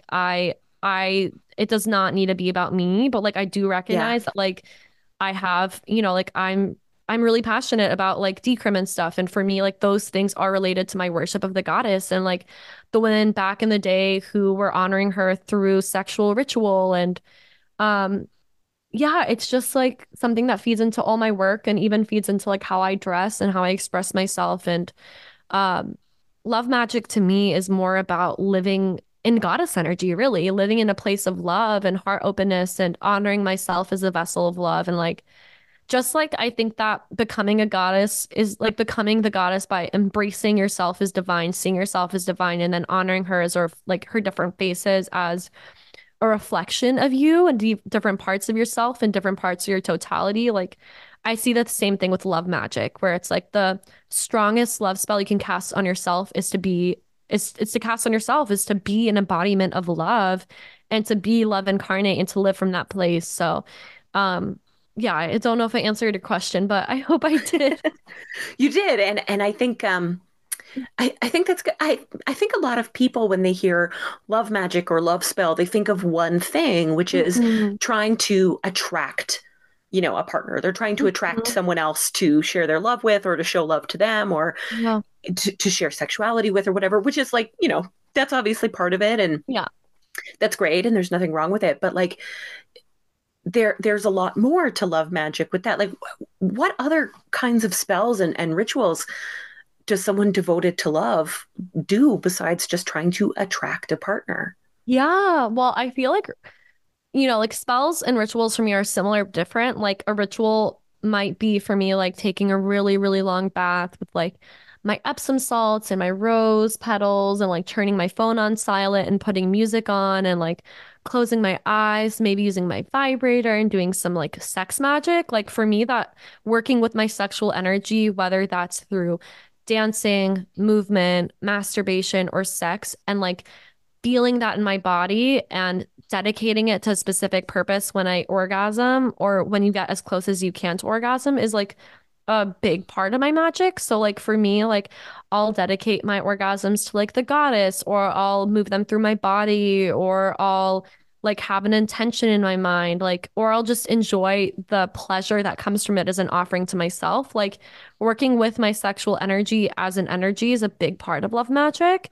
it does not need to be about me, but like, I do Yeah. recognize that, like, I have, like, I'm really passionate about like decrim and stuff. And for me, like those things are related to my worship of the goddess and like the women back in the day who were honoring her through sexual ritual. And um yeah, it's just like something that feeds into all my work and even feeds into like how I dress and how I express myself. And um love magic to me is more about living in goddess energy, really, living in a place of love and heart openness and honoring myself as a vessel of love. And like just like I think that becoming a goddess is like becoming the goddess by embracing yourself as divine, seeing yourself as divine, and then honoring her as or like her different faces as a reflection of you and different parts of yourself and different parts of your totality. Like I see that the same thing with love magic, where it's like the strongest love spell you can cast on yourself is to be is to cast on yourself is to be an embodiment of love and to be love incarnate and to live from that place. So um yeah, I don't know if I answered your question, but I hope I did. You did. And I think I think that's good. I think a lot of people when they hear love magic or love spell, they think of one thing, which is Mhm. trying to attract, a partner. They're trying to attract Mhm. someone else to share their love with or to show love to them or Yeah. to share sexuality with or whatever, which is like, that's obviously part of it and Yeah. that's great and there's nothing wrong with it. But like there's a lot more to love magic with that. Like what other kinds of spells and rituals does someone devoted to love do besides just trying to attract a partner? Yeah. Well, I feel like like spells and rituals for me are similar, but different. Like a ritual might be for me like taking a really, really long bath with like my Epsom salts and my rose petals and like turning my phone on silent and putting music on and like closing my eyes, maybe using my vibrator and doing some like sex magic. Like for me, that working with my sexual energy, whether that's through dancing, movement, masturbation, or sex, and like feeling that in my body and dedicating it to a specific purpose when I orgasm or when you get as close as you can to orgasm is like a big part of my magic. So like for me, like I'll dedicate my orgasms to like the goddess or I'll move them through my body or I'll like have an intention in my mind, like, or I'll just enjoy the pleasure that comes from it as an offering to myself. Like working with my sexual energy as an energy is a big part of love magic.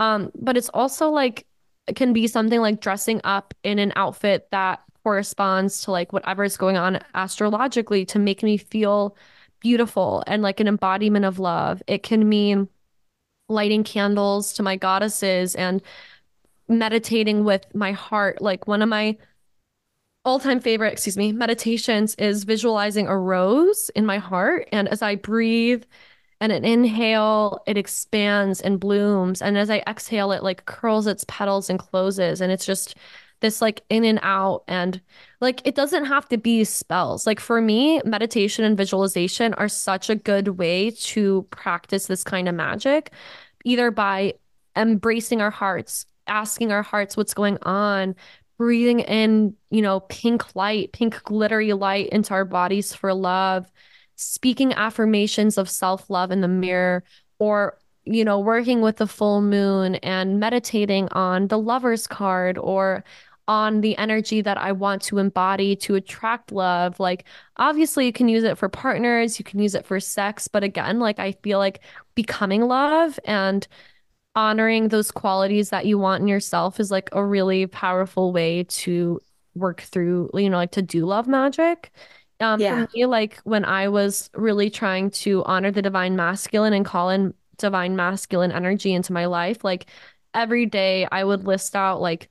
But it's also like it can be something like dressing up in an outfit that corresponds to like whatever is going on astrologically to make me feel beautiful and like an embodiment of love. It can mean lighting candles to my goddesses and meditating with my heart. Like one of my all-time favorite, excuse me, meditations is visualizing a rose in my heart. And as I breathe and an inhale, it expands and blooms. And as I exhale, it like curls its petals and closes. And it's just this like in and out. And like it doesn't have to be spells. Like for me, meditation and visualization are such a good way to practice this kind of magic, either by embracing our hearts, asking our hearts what's going on, breathing in, pink light, pink glittery light into our bodies for love, speaking affirmations of self-love in the mirror, or, working with the full moon and meditating on the lover's card or on the energy that I want to embody to attract love. Like, obviously, you can use it for partners, you can use it for sex, but again, like, I feel like becoming love and honoring those qualities that you want in yourself is like a really powerful way to work through, like to do love magic. For Yeah. me, like when I was really trying to honor the divine masculine and call in divine masculine energy into my life, like every day I would list out like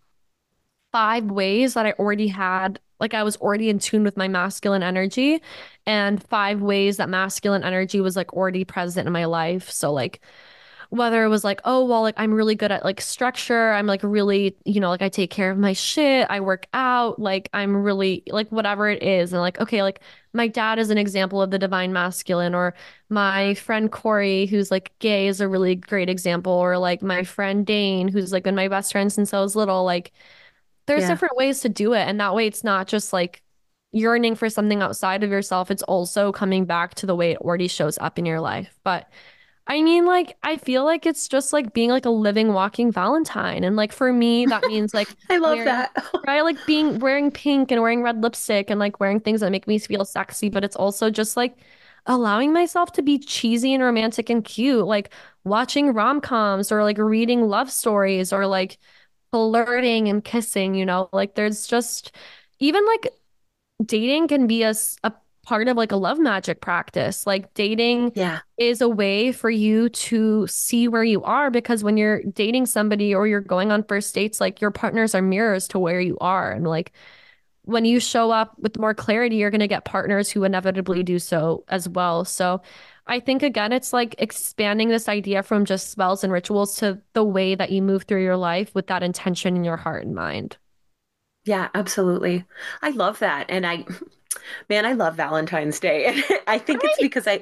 5 ways that I already had, like I was already in tune with my masculine energy, and 5 ways that masculine energy was like already present in my life. So like whether it was like, oh, well, like I'm really good at like structure. I'm like really, like I take care of my shit. I work out. Like I'm really like whatever it is. And like, okay, like my dad is an example of the divine masculine, or my friend Corey, who's like gay, is a really great example, or like my friend Dane, who's like been my best friend since I was little. Like there's Yeah. different ways to do it. And that way it's not just like yearning for something outside of yourself. It's also coming back to the way it already shows up in your life. But I mean, like, I feel like it's just like being like a living, walking Valentine. And like for me, that means like I love wearing, that. right? Like being wearing pink and wearing red lipstick and like wearing things that make me feel sexy. But it's also just like allowing myself to be cheesy and romantic and cute, like watching rom-coms or like reading love stories or like flirting and kissing, like there's just even like dating can be a part of like a love magic practice. Like dating Yeah. is a way for you to see where you are, because when you're dating somebody or you're going on first dates, like your partners are mirrors to where you are. And like when you show up with more clarity, you're going to get partners who inevitably do so as well. So I think again, it's like expanding this idea from just spells and rituals to the way that you move through your life with that intention in your heart and mind. Yeah, absolutely. I love that. And man, I love Valentine's Day. And I think it's Right. because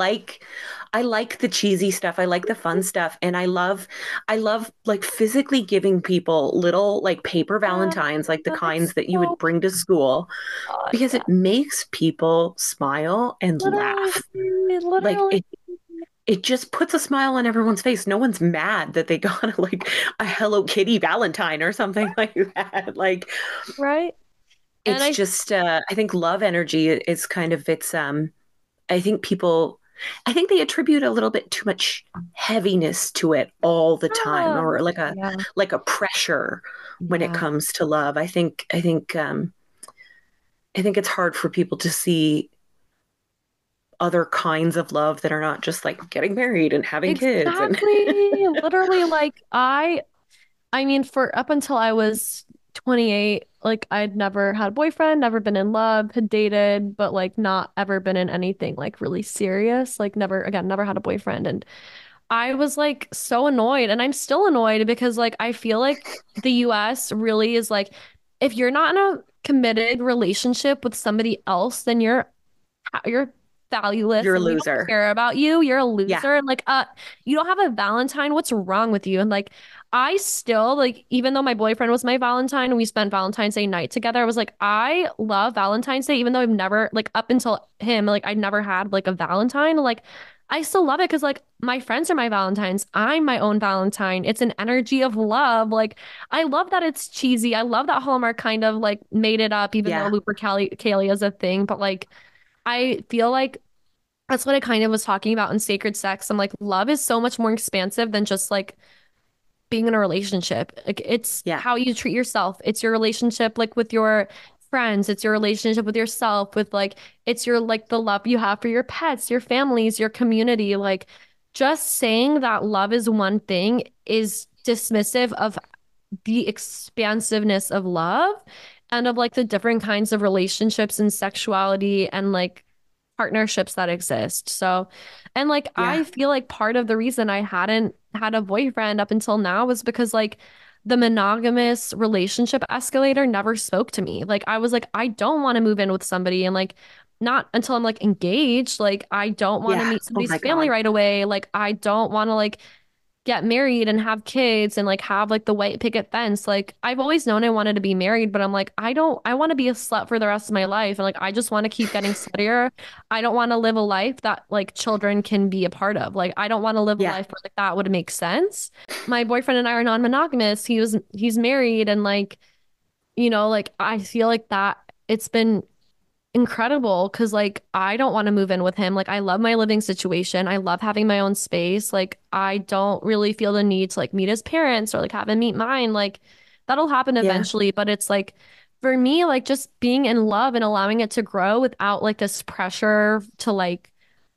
I like the cheesy stuff. I like the fun stuff. And I love like physically giving people little like paper Valentines, like the kinds It's that you would so bring to school, because yeah, it makes people smile and literally, laugh. Like literally. it just puts a smile on everyone's face. No one's mad that they got like a Hello Kitty Valentine or something like that. Like Right. And it's I, just I think love energy is kind of I think people I think they attribute a little bit too much heaviness to it all the time, oh, or yeah, like a pressure when it yeah, comes to love. I think it's hard for people to see other kinds of love that are not just like getting married and having kids and exactly. Literally, like I mean, for up until I was 28, like I'd never had a boyfriend, never been in love, had dated, but like not ever been in anything like really serious. Like never, again, never had a boyfriend. And I was like so annoyed, and I'm still annoyed because like I feel like the US really is like, if you're not in a committed relationship with somebody else, then you're valueless you're a and we don't loser. care about you. You're a Yeah. loser. And like, you don't have a Valentine. What's wrong with you? And like, I still like, even though my boyfriend was my Valentine and we spent Valentine's Day night together, I was like, I love Valentine's Day, even though I've never, like, up until him, like, I never had like a Valentine. Like, I still love it because, like, my friends are my Valentines. I'm my own Valentine. It's an energy of love. Like, I love that it's cheesy. I love that Hallmark kind of like made it up, even though Yeah. Lupercalia is a thing. But like, I feel like that's what I kind of was talking about in Sacred Sex. I'm like, love is so much more expansive than just like being in a relationship. Like it's Yeah. how you treat yourself. It's your relationship like with your friends. It's your relationship with yourself, with like it's your like the love you have for your pets, your families, your community. Like just saying that love is one thing is dismissive of the expansiveness of love and of like the different kinds of relationships and sexuality and like partnerships that exist. So, and like Yeah. I feel like part of the reason I hadn't had a boyfriend up until now was because like the monogamous relationship escalator never spoke to me. Like I was like, I don't want to move in with somebody and like not until I'm like engaged. Like I don't want to Yeah. meet Oh somebody's my family God. right away. Like I don't want to like get married and have kids and like have like the white picket fence. Like I've always known I wanted to be married, but I'm like, I want to be a slut for the rest of my life. And like I just want to keep getting sluttier. I don't want to live a life that like children can be a part of. Like I don't want to live a Yeah. life where like that would make sense. My boyfriend and I are non-monogamous. He's married and like, like I feel like that it's been incredible because like I don't want to move in with him. Like I love my living situation. I love having my own space. Like I don't really feel the need to like meet his parents or like have him meet mine. Like that'll happen Yeah. eventually, but it's like for me, like just being in love and allowing it to grow without like this pressure to like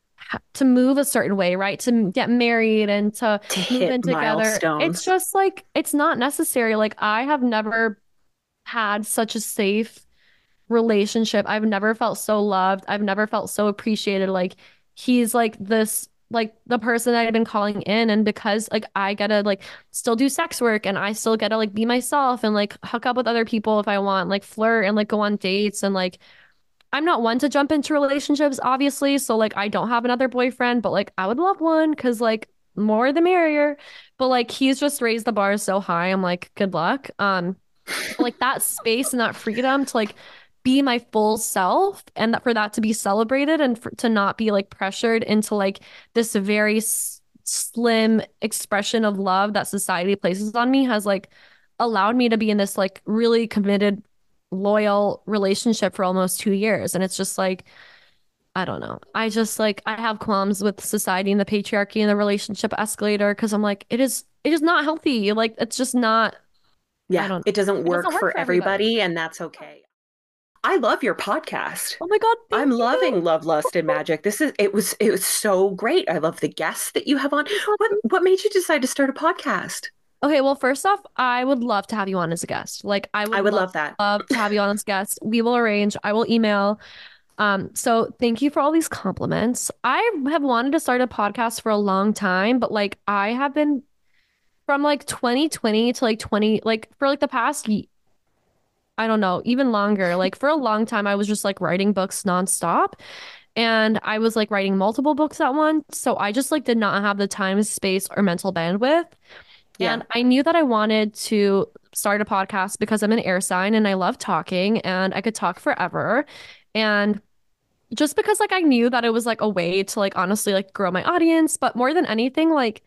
to move a certain way, right? To get married and to To move hit in together. It's milestones. just like it's not necessary. Like I have never had such a safe relationship. I've never felt so loved. I've never felt so appreciated. Like he's like this like the person that I've been calling in and because like I gotta like still do sex work and I still gotta like be myself and like hook up with other people if I want, like flirt and like go on dates and like I'm not one to jump into relationships, obviously. So like I don't have another boyfriend, but like I would love one because like more the merrier. But like he's just raised the bar so high. I'm like, good luck. Like that space and that freedom to like be my full self and that for that to be celebrated and to not be like pressured into like this very slim expression of love that society places on me has like allowed me to be in this like really committed loyal relationship for almost 2 years and it's just like I don't know. I just like I have qualms with society and the patriarchy and the relationship escalator because I'm like it is not healthy. Like it's just not I Yeah. don't It doesn't it doesn't work work for for everybody. everybody, and that's okay. I love your podcast. Oh my God, thank I'm you. loving Love, Lust, and Magic. It was so great. I love the guests that you have on. I'm so happy. What made you decide to start a podcast? Okay, well, first off, I would love to have you on as a guest. Like, I would I would love, love that. love to have you on as a guest. We will arrange. I will email. So thank you for all these compliments. I have wanted to start a podcast for a long time, but like I have been from like 2020 to like 20, like for like the past, I don't know, even longer. Like for a long time, I was just like writing books nonstop. And I was like writing multiple books at once. So I just like did not have the time, space, or mental bandwidth. Yeah. And I knew that I wanted to start a podcast because I'm an air sign and I love talking and I could talk forever. And just because like I knew that it was like a way to like honestly like grow my audience, but more than anything, like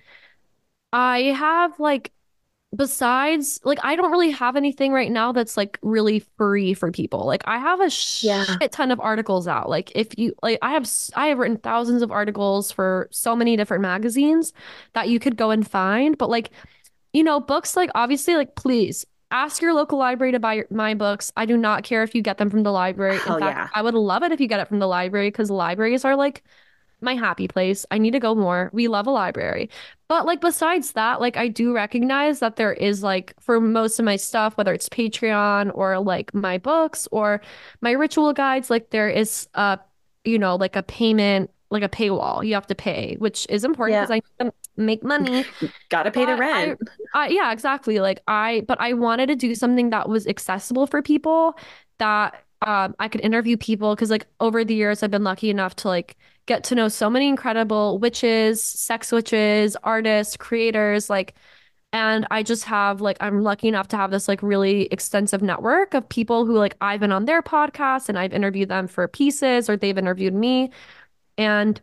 I have like besides like I don't really have anything right now that's like really free for people. Like I have a Yeah. shit ton of articles out. Like if you like I have written thousands of articles for so many different magazines that you could go and find, but like books, like obviously, like please ask your local library to buy my books. I do not care if you get them from the library. In Hell fact, yeah. I would love it if you get it from the library because libraries are like my happy place. I need to go more. We love a library. But like besides that, like I do recognize that there is like for most of my stuff, whether it's Patreon or like my books or my ritual guides, like there is like a payment, like a paywall. You have to pay, which is important Yeah. because I need to make money. Gotta pay the But rent. yeah, exactly. But I wanted to do something that was accessible for people that I could interview people because like over the years I've been lucky enough to like get to know so many incredible witches, sex witches, artists, creators, like And I just have like, I'm lucky enough to have this like really extensive network of people who like I've been on their podcasts and I've interviewed them for pieces or they've interviewed me. And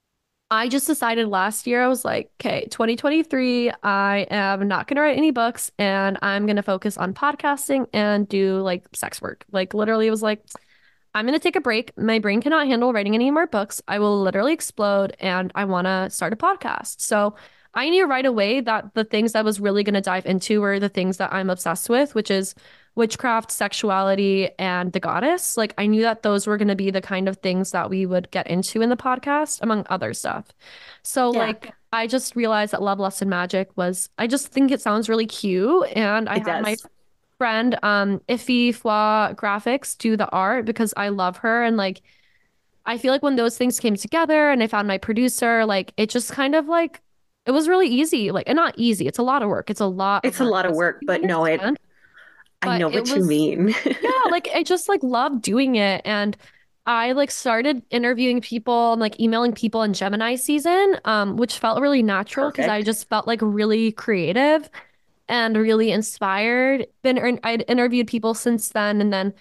I just decided last year, I was like, okay, 2023, I am not going to write any books and I'm going to focus on podcasting and do like sex work. Like, literally, it was like, I'm going to take a break. My brain cannot handle writing any more books. I will literally explode and I want to start a podcast. So I knew right away that the things I was really going to dive into were the things that I'm obsessed with, which is witchcraft, sexuality, and the goddess. Like I knew that those were going to be the kind of things that we would get into in the podcast, among other stuff. So Yeah, like I just realized that Love, Lust, and Magic was, I just think it sounds really cute. And I it had my does. friend, Iffy Fwa Graphics do the art because I love her. And like, I feel like when those things came together and I found my producer, like, it just kind of like, it was really easy. Like, and not easy. It's a lot of work. It's a lot of It's a work. lot of As work, you but no, understand. I But know it what you was, mean. yeah, like, I just like loved doing it. And I like started interviewing people and like emailing people in Gemini season, which felt really natural because I Perfect. just felt like really creative and really inspired. I'd interviewed people since then, and then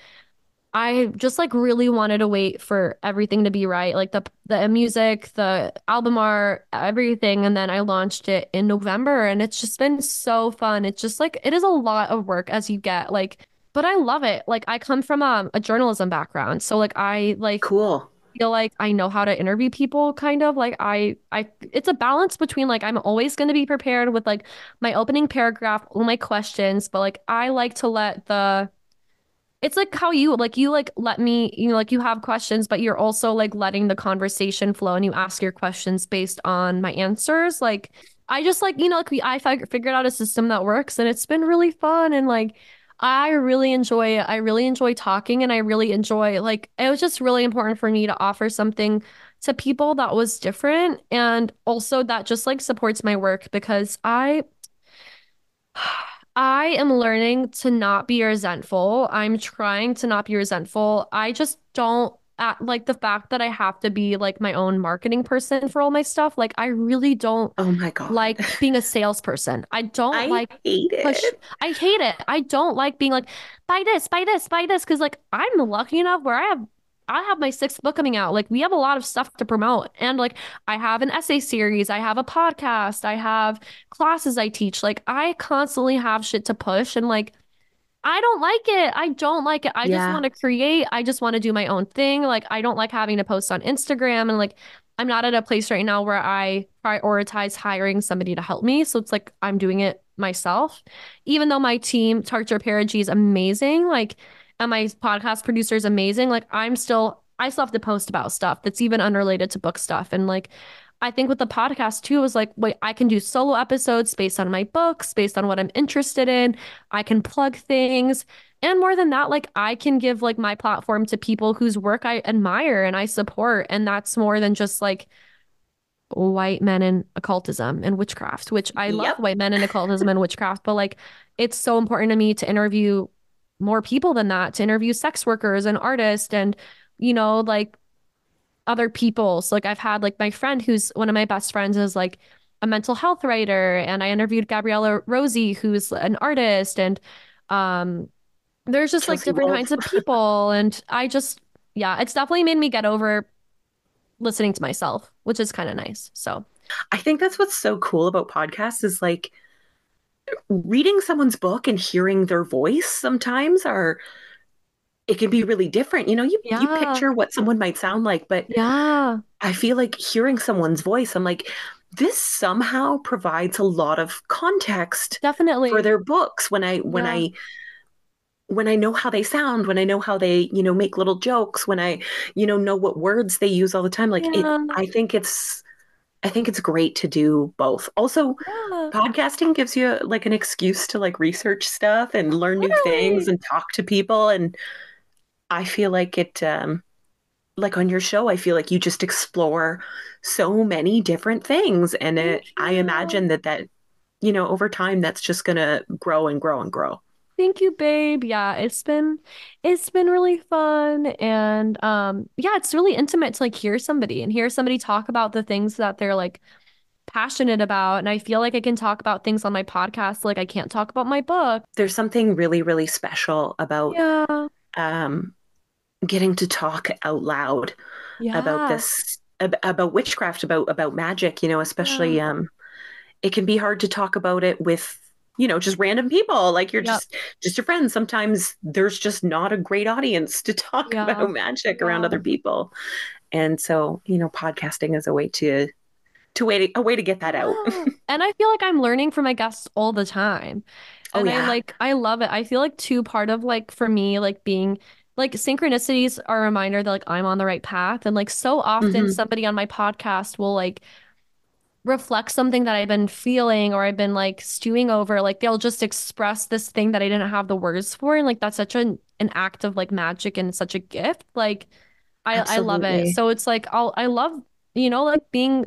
I just like really wanted to wait for everything to be right, like the music, the album art, everything, and then I launched it in November, and it's just been so fun. It's just like it is a lot of work as you get like, but I love it. Like I come from a journalism background, so like I like Cool. feel like I know how to interview people kind of like I it's a balance between like I'm always going to be prepared with like my opening paragraph, all my questions, but like I like to let the it's like how you like let me like you have questions but you're also like letting the conversation flow and you ask your questions based on my answers like I just like like figured out a system that works and it's been really fun and like I really enjoy it. I really enjoy talking and I really enjoy like it was just really important for me to offer something to people that was different and also that just like supports my work because I am learning to not be resentful. I'm trying to not be resentful. I just don't like the fact that I have to be like my own marketing person for all my stuff. Like I really don't Oh my God. like being a salesperson. I don't I like hate push. it. I hate it. I don't like being like buy this, buy this, buy this because like I'm lucky enough where I have my sixth book coming out. Like we have a lot of stuff to promote and like I have an essay series, I have a podcast, I have classes I teach. Like I constantly have shit to push and like I don't like it. I don't like it. I just Yeah. want to create. I just want to do my own thing. Like I don't like having to post on Instagram and like I'm not at a place right now where I prioritize hiring somebody to help me. So it's like I'm doing it myself. Even though my team, Tarcher Perigee, is amazing, like and my podcast producer is amazing, like I still have to post about stuff that's even unrelated to book stuff. And like I think with the podcast too, was like, wait, I can do solo episodes based on my books, based on what I'm interested in. I can plug things. And more than that, like I can give like my platform to people whose work I admire and I support. And that's more than just like white men in occultism and witchcraft, which I love Yep. white men in occultism and witchcraft, but like it's so important to me to interview more people than that, to interview sex workers and artists and, like other people. So like I've had like my friend who's one of my best friends is like a mental health writer and I interviewed Gabriella Rosie who's an artist and um there's just like Chelsea different Wolf. kinds of people and I just yeah, it's definitely made me get over listening to myself, which is kind of nice. So, I think that's what's so cool about podcasts is like reading someone's book and hearing their voice sometimes are it can be really different. You yeah. picture what someone might sound like, but Yeah, I feel like hearing someone's voice, I'm like, this somehow provides a lot of context for definitely. their books Yeah. when I know how they sound, when I know how they, make little jokes, when I, know what words they use all the time. Like it, Yeah. I think it's great to do both. Also, Yeah. podcasting gives you like an excuse to like research stuff and learn new things Literally. and talk to people. And I feel like like on your show, I feel like you just explore so many different things. And Thank I you. imagine that, over time, that's just going to grow and grow and grow. Thank you, babe. Yeah, it's been really fun and yeah, it's really intimate to like hear somebody and hear somebody talk about the things that they're like passionate about. And I feel like I can talk about things on my podcast like I can't talk about my book. There's something really, really special about Yeah. um, getting to talk out loud about Yeah. this, about witchcraft, about magic, Yeah. especially it can be hard to talk about it with, just random people. Like you're Yep. just your friends. Sometimes there's just not a great audience to talk Yeah. about magic around Yeah. other people. And so, podcasting is a way a way to get that out. Yeah. And I feel like I'm learning from my guests all the time. Oh And yeah. I love it. I feel like too part of like for me, like being like synchronicities are a reminder that like I'm on the right path. And like so often Hmm. somebody on my podcast will like reflect something that I've been feeling or I've been like stewing over. Like they'll just express this thing that I didn't have the words for. And like that's such an act of like magic and such a gift. Like I love it. Absolutely. So it's like I love, like being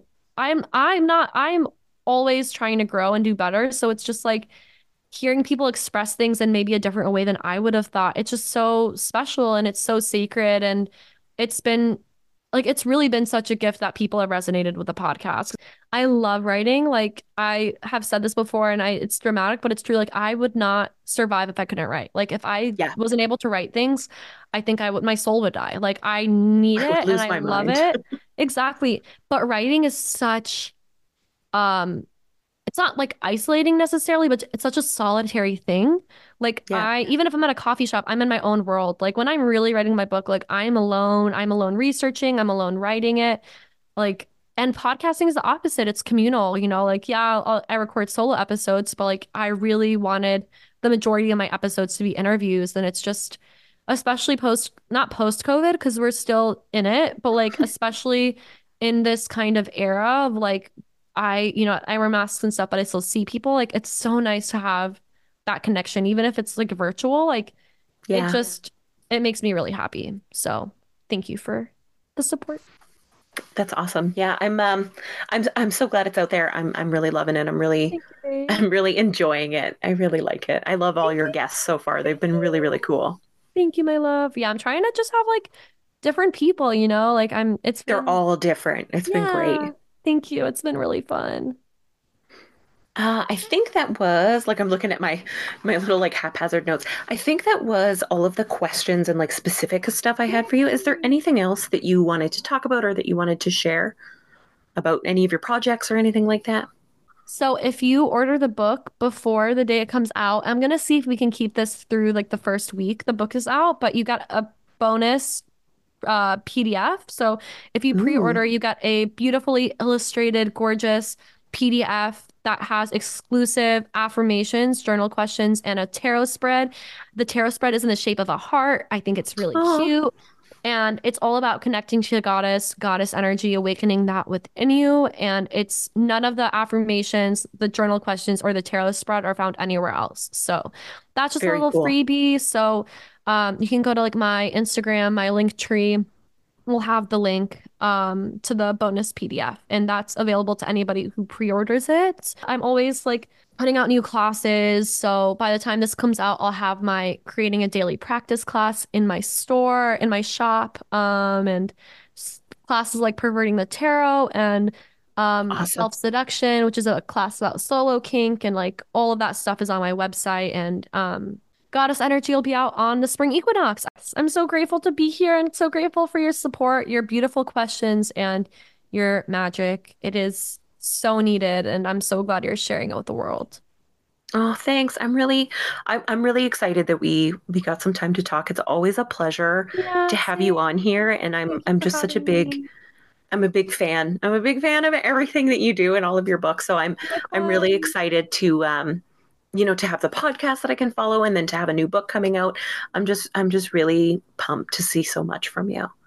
I'm always trying to grow and do better. So it's just like hearing people express things in maybe a different way than I would have thought. It's just so special and it's so sacred. And it's been it's really been such a gift that people have resonated with the podcast. I love writing. Like I have said this before and it's dramatic, but it's true. Like I would not survive if I couldn't write. Like if I Yeah. wasn't able to write things, I think my soul would die. Like I need I would it and lose I my love mind. it. Exactly. But writing is such um it's not like isolating necessarily, but it's such a solitary thing. Like Yeah. even if I'm at a coffee shop, I'm in my own world. Like when I'm really writing my book, like I'm alone. I'm alone researching. I'm alone writing it. Like, and podcasting is the opposite. It's communal, like, yeah, I record solo episodes, but like I really wanted the majority of my episodes to be interviews. And it's just, especially not post COVID, because we're still in it, but like, especially in this kind of era of like, I wear masks and stuff, but I still see people. Like, it's so nice to have that connection, even if it's like virtual. Like, it Yeah. just, it makes me really happy. So thank you for the support. That's awesome. Yeah. I'm so glad it's out there. I'm really loving it. Thank you, babe. I'm really enjoying it. I really like it. I love all Thank your you. guests so far. They've Thank been really, really you. cool. Thank you, my love. Yeah, I'm trying to just have like different people, like it's They're been, all different. It's been yeah, great. thank you. It's been really fun. I think that was like I'm looking at my little like haphazard notes. I think that was all of the questions and like specific stuff I had for you. Is there Yay. anything else that you wanted to talk about or that you wanted to share about any of your projects or anything like that? So if you order the book before the day it comes out, I'm gonna see if we can keep this through like the first week the book is out, but you got a bonus PDF. So if you Ooh, pre-order, you get a beautifully illustrated, gorgeous PDF that has exclusive affirmations, journal questions, and a tarot spread. The tarot spread is in the shape of a heart. I think it's really oh, cute. And it's all about connecting to the goddess energy, awakening that within you. And it's none of the affirmations, the journal questions, or the tarot spread are found anywhere else. So that's just a very little cool. freebie. So you can go to like my Instagram, my link tree. We'll have the link to the bonus PDF, and that's available to anybody who pre-orders it. I'm always like putting out new classes, so by the time this comes out, I'll have my creating a daily practice class in my store, in my shop, and classes like perverting the tarot and Awesome. self-seduction, which is a class about solo kink, and like all of that stuff is on my website. And Goddess Energy will be out on the spring equinox. I'm so grateful to be here and so grateful for your support, your beautiful questions, and your magic. It is so needed, and I'm so glad you're sharing it with the world. Oh, thanks. I'm really excited that we got some time to talk. It's always a pleasure Yeah, to have same. you on here, and Thank you I'm for just such a having big me. I'm a big fan. I'm a big fan of everything that you do and all of your books. So I'm really Likewise. excited to to have the podcast that I can follow and then to have a new book coming out. I'm just really pumped to see so much from you.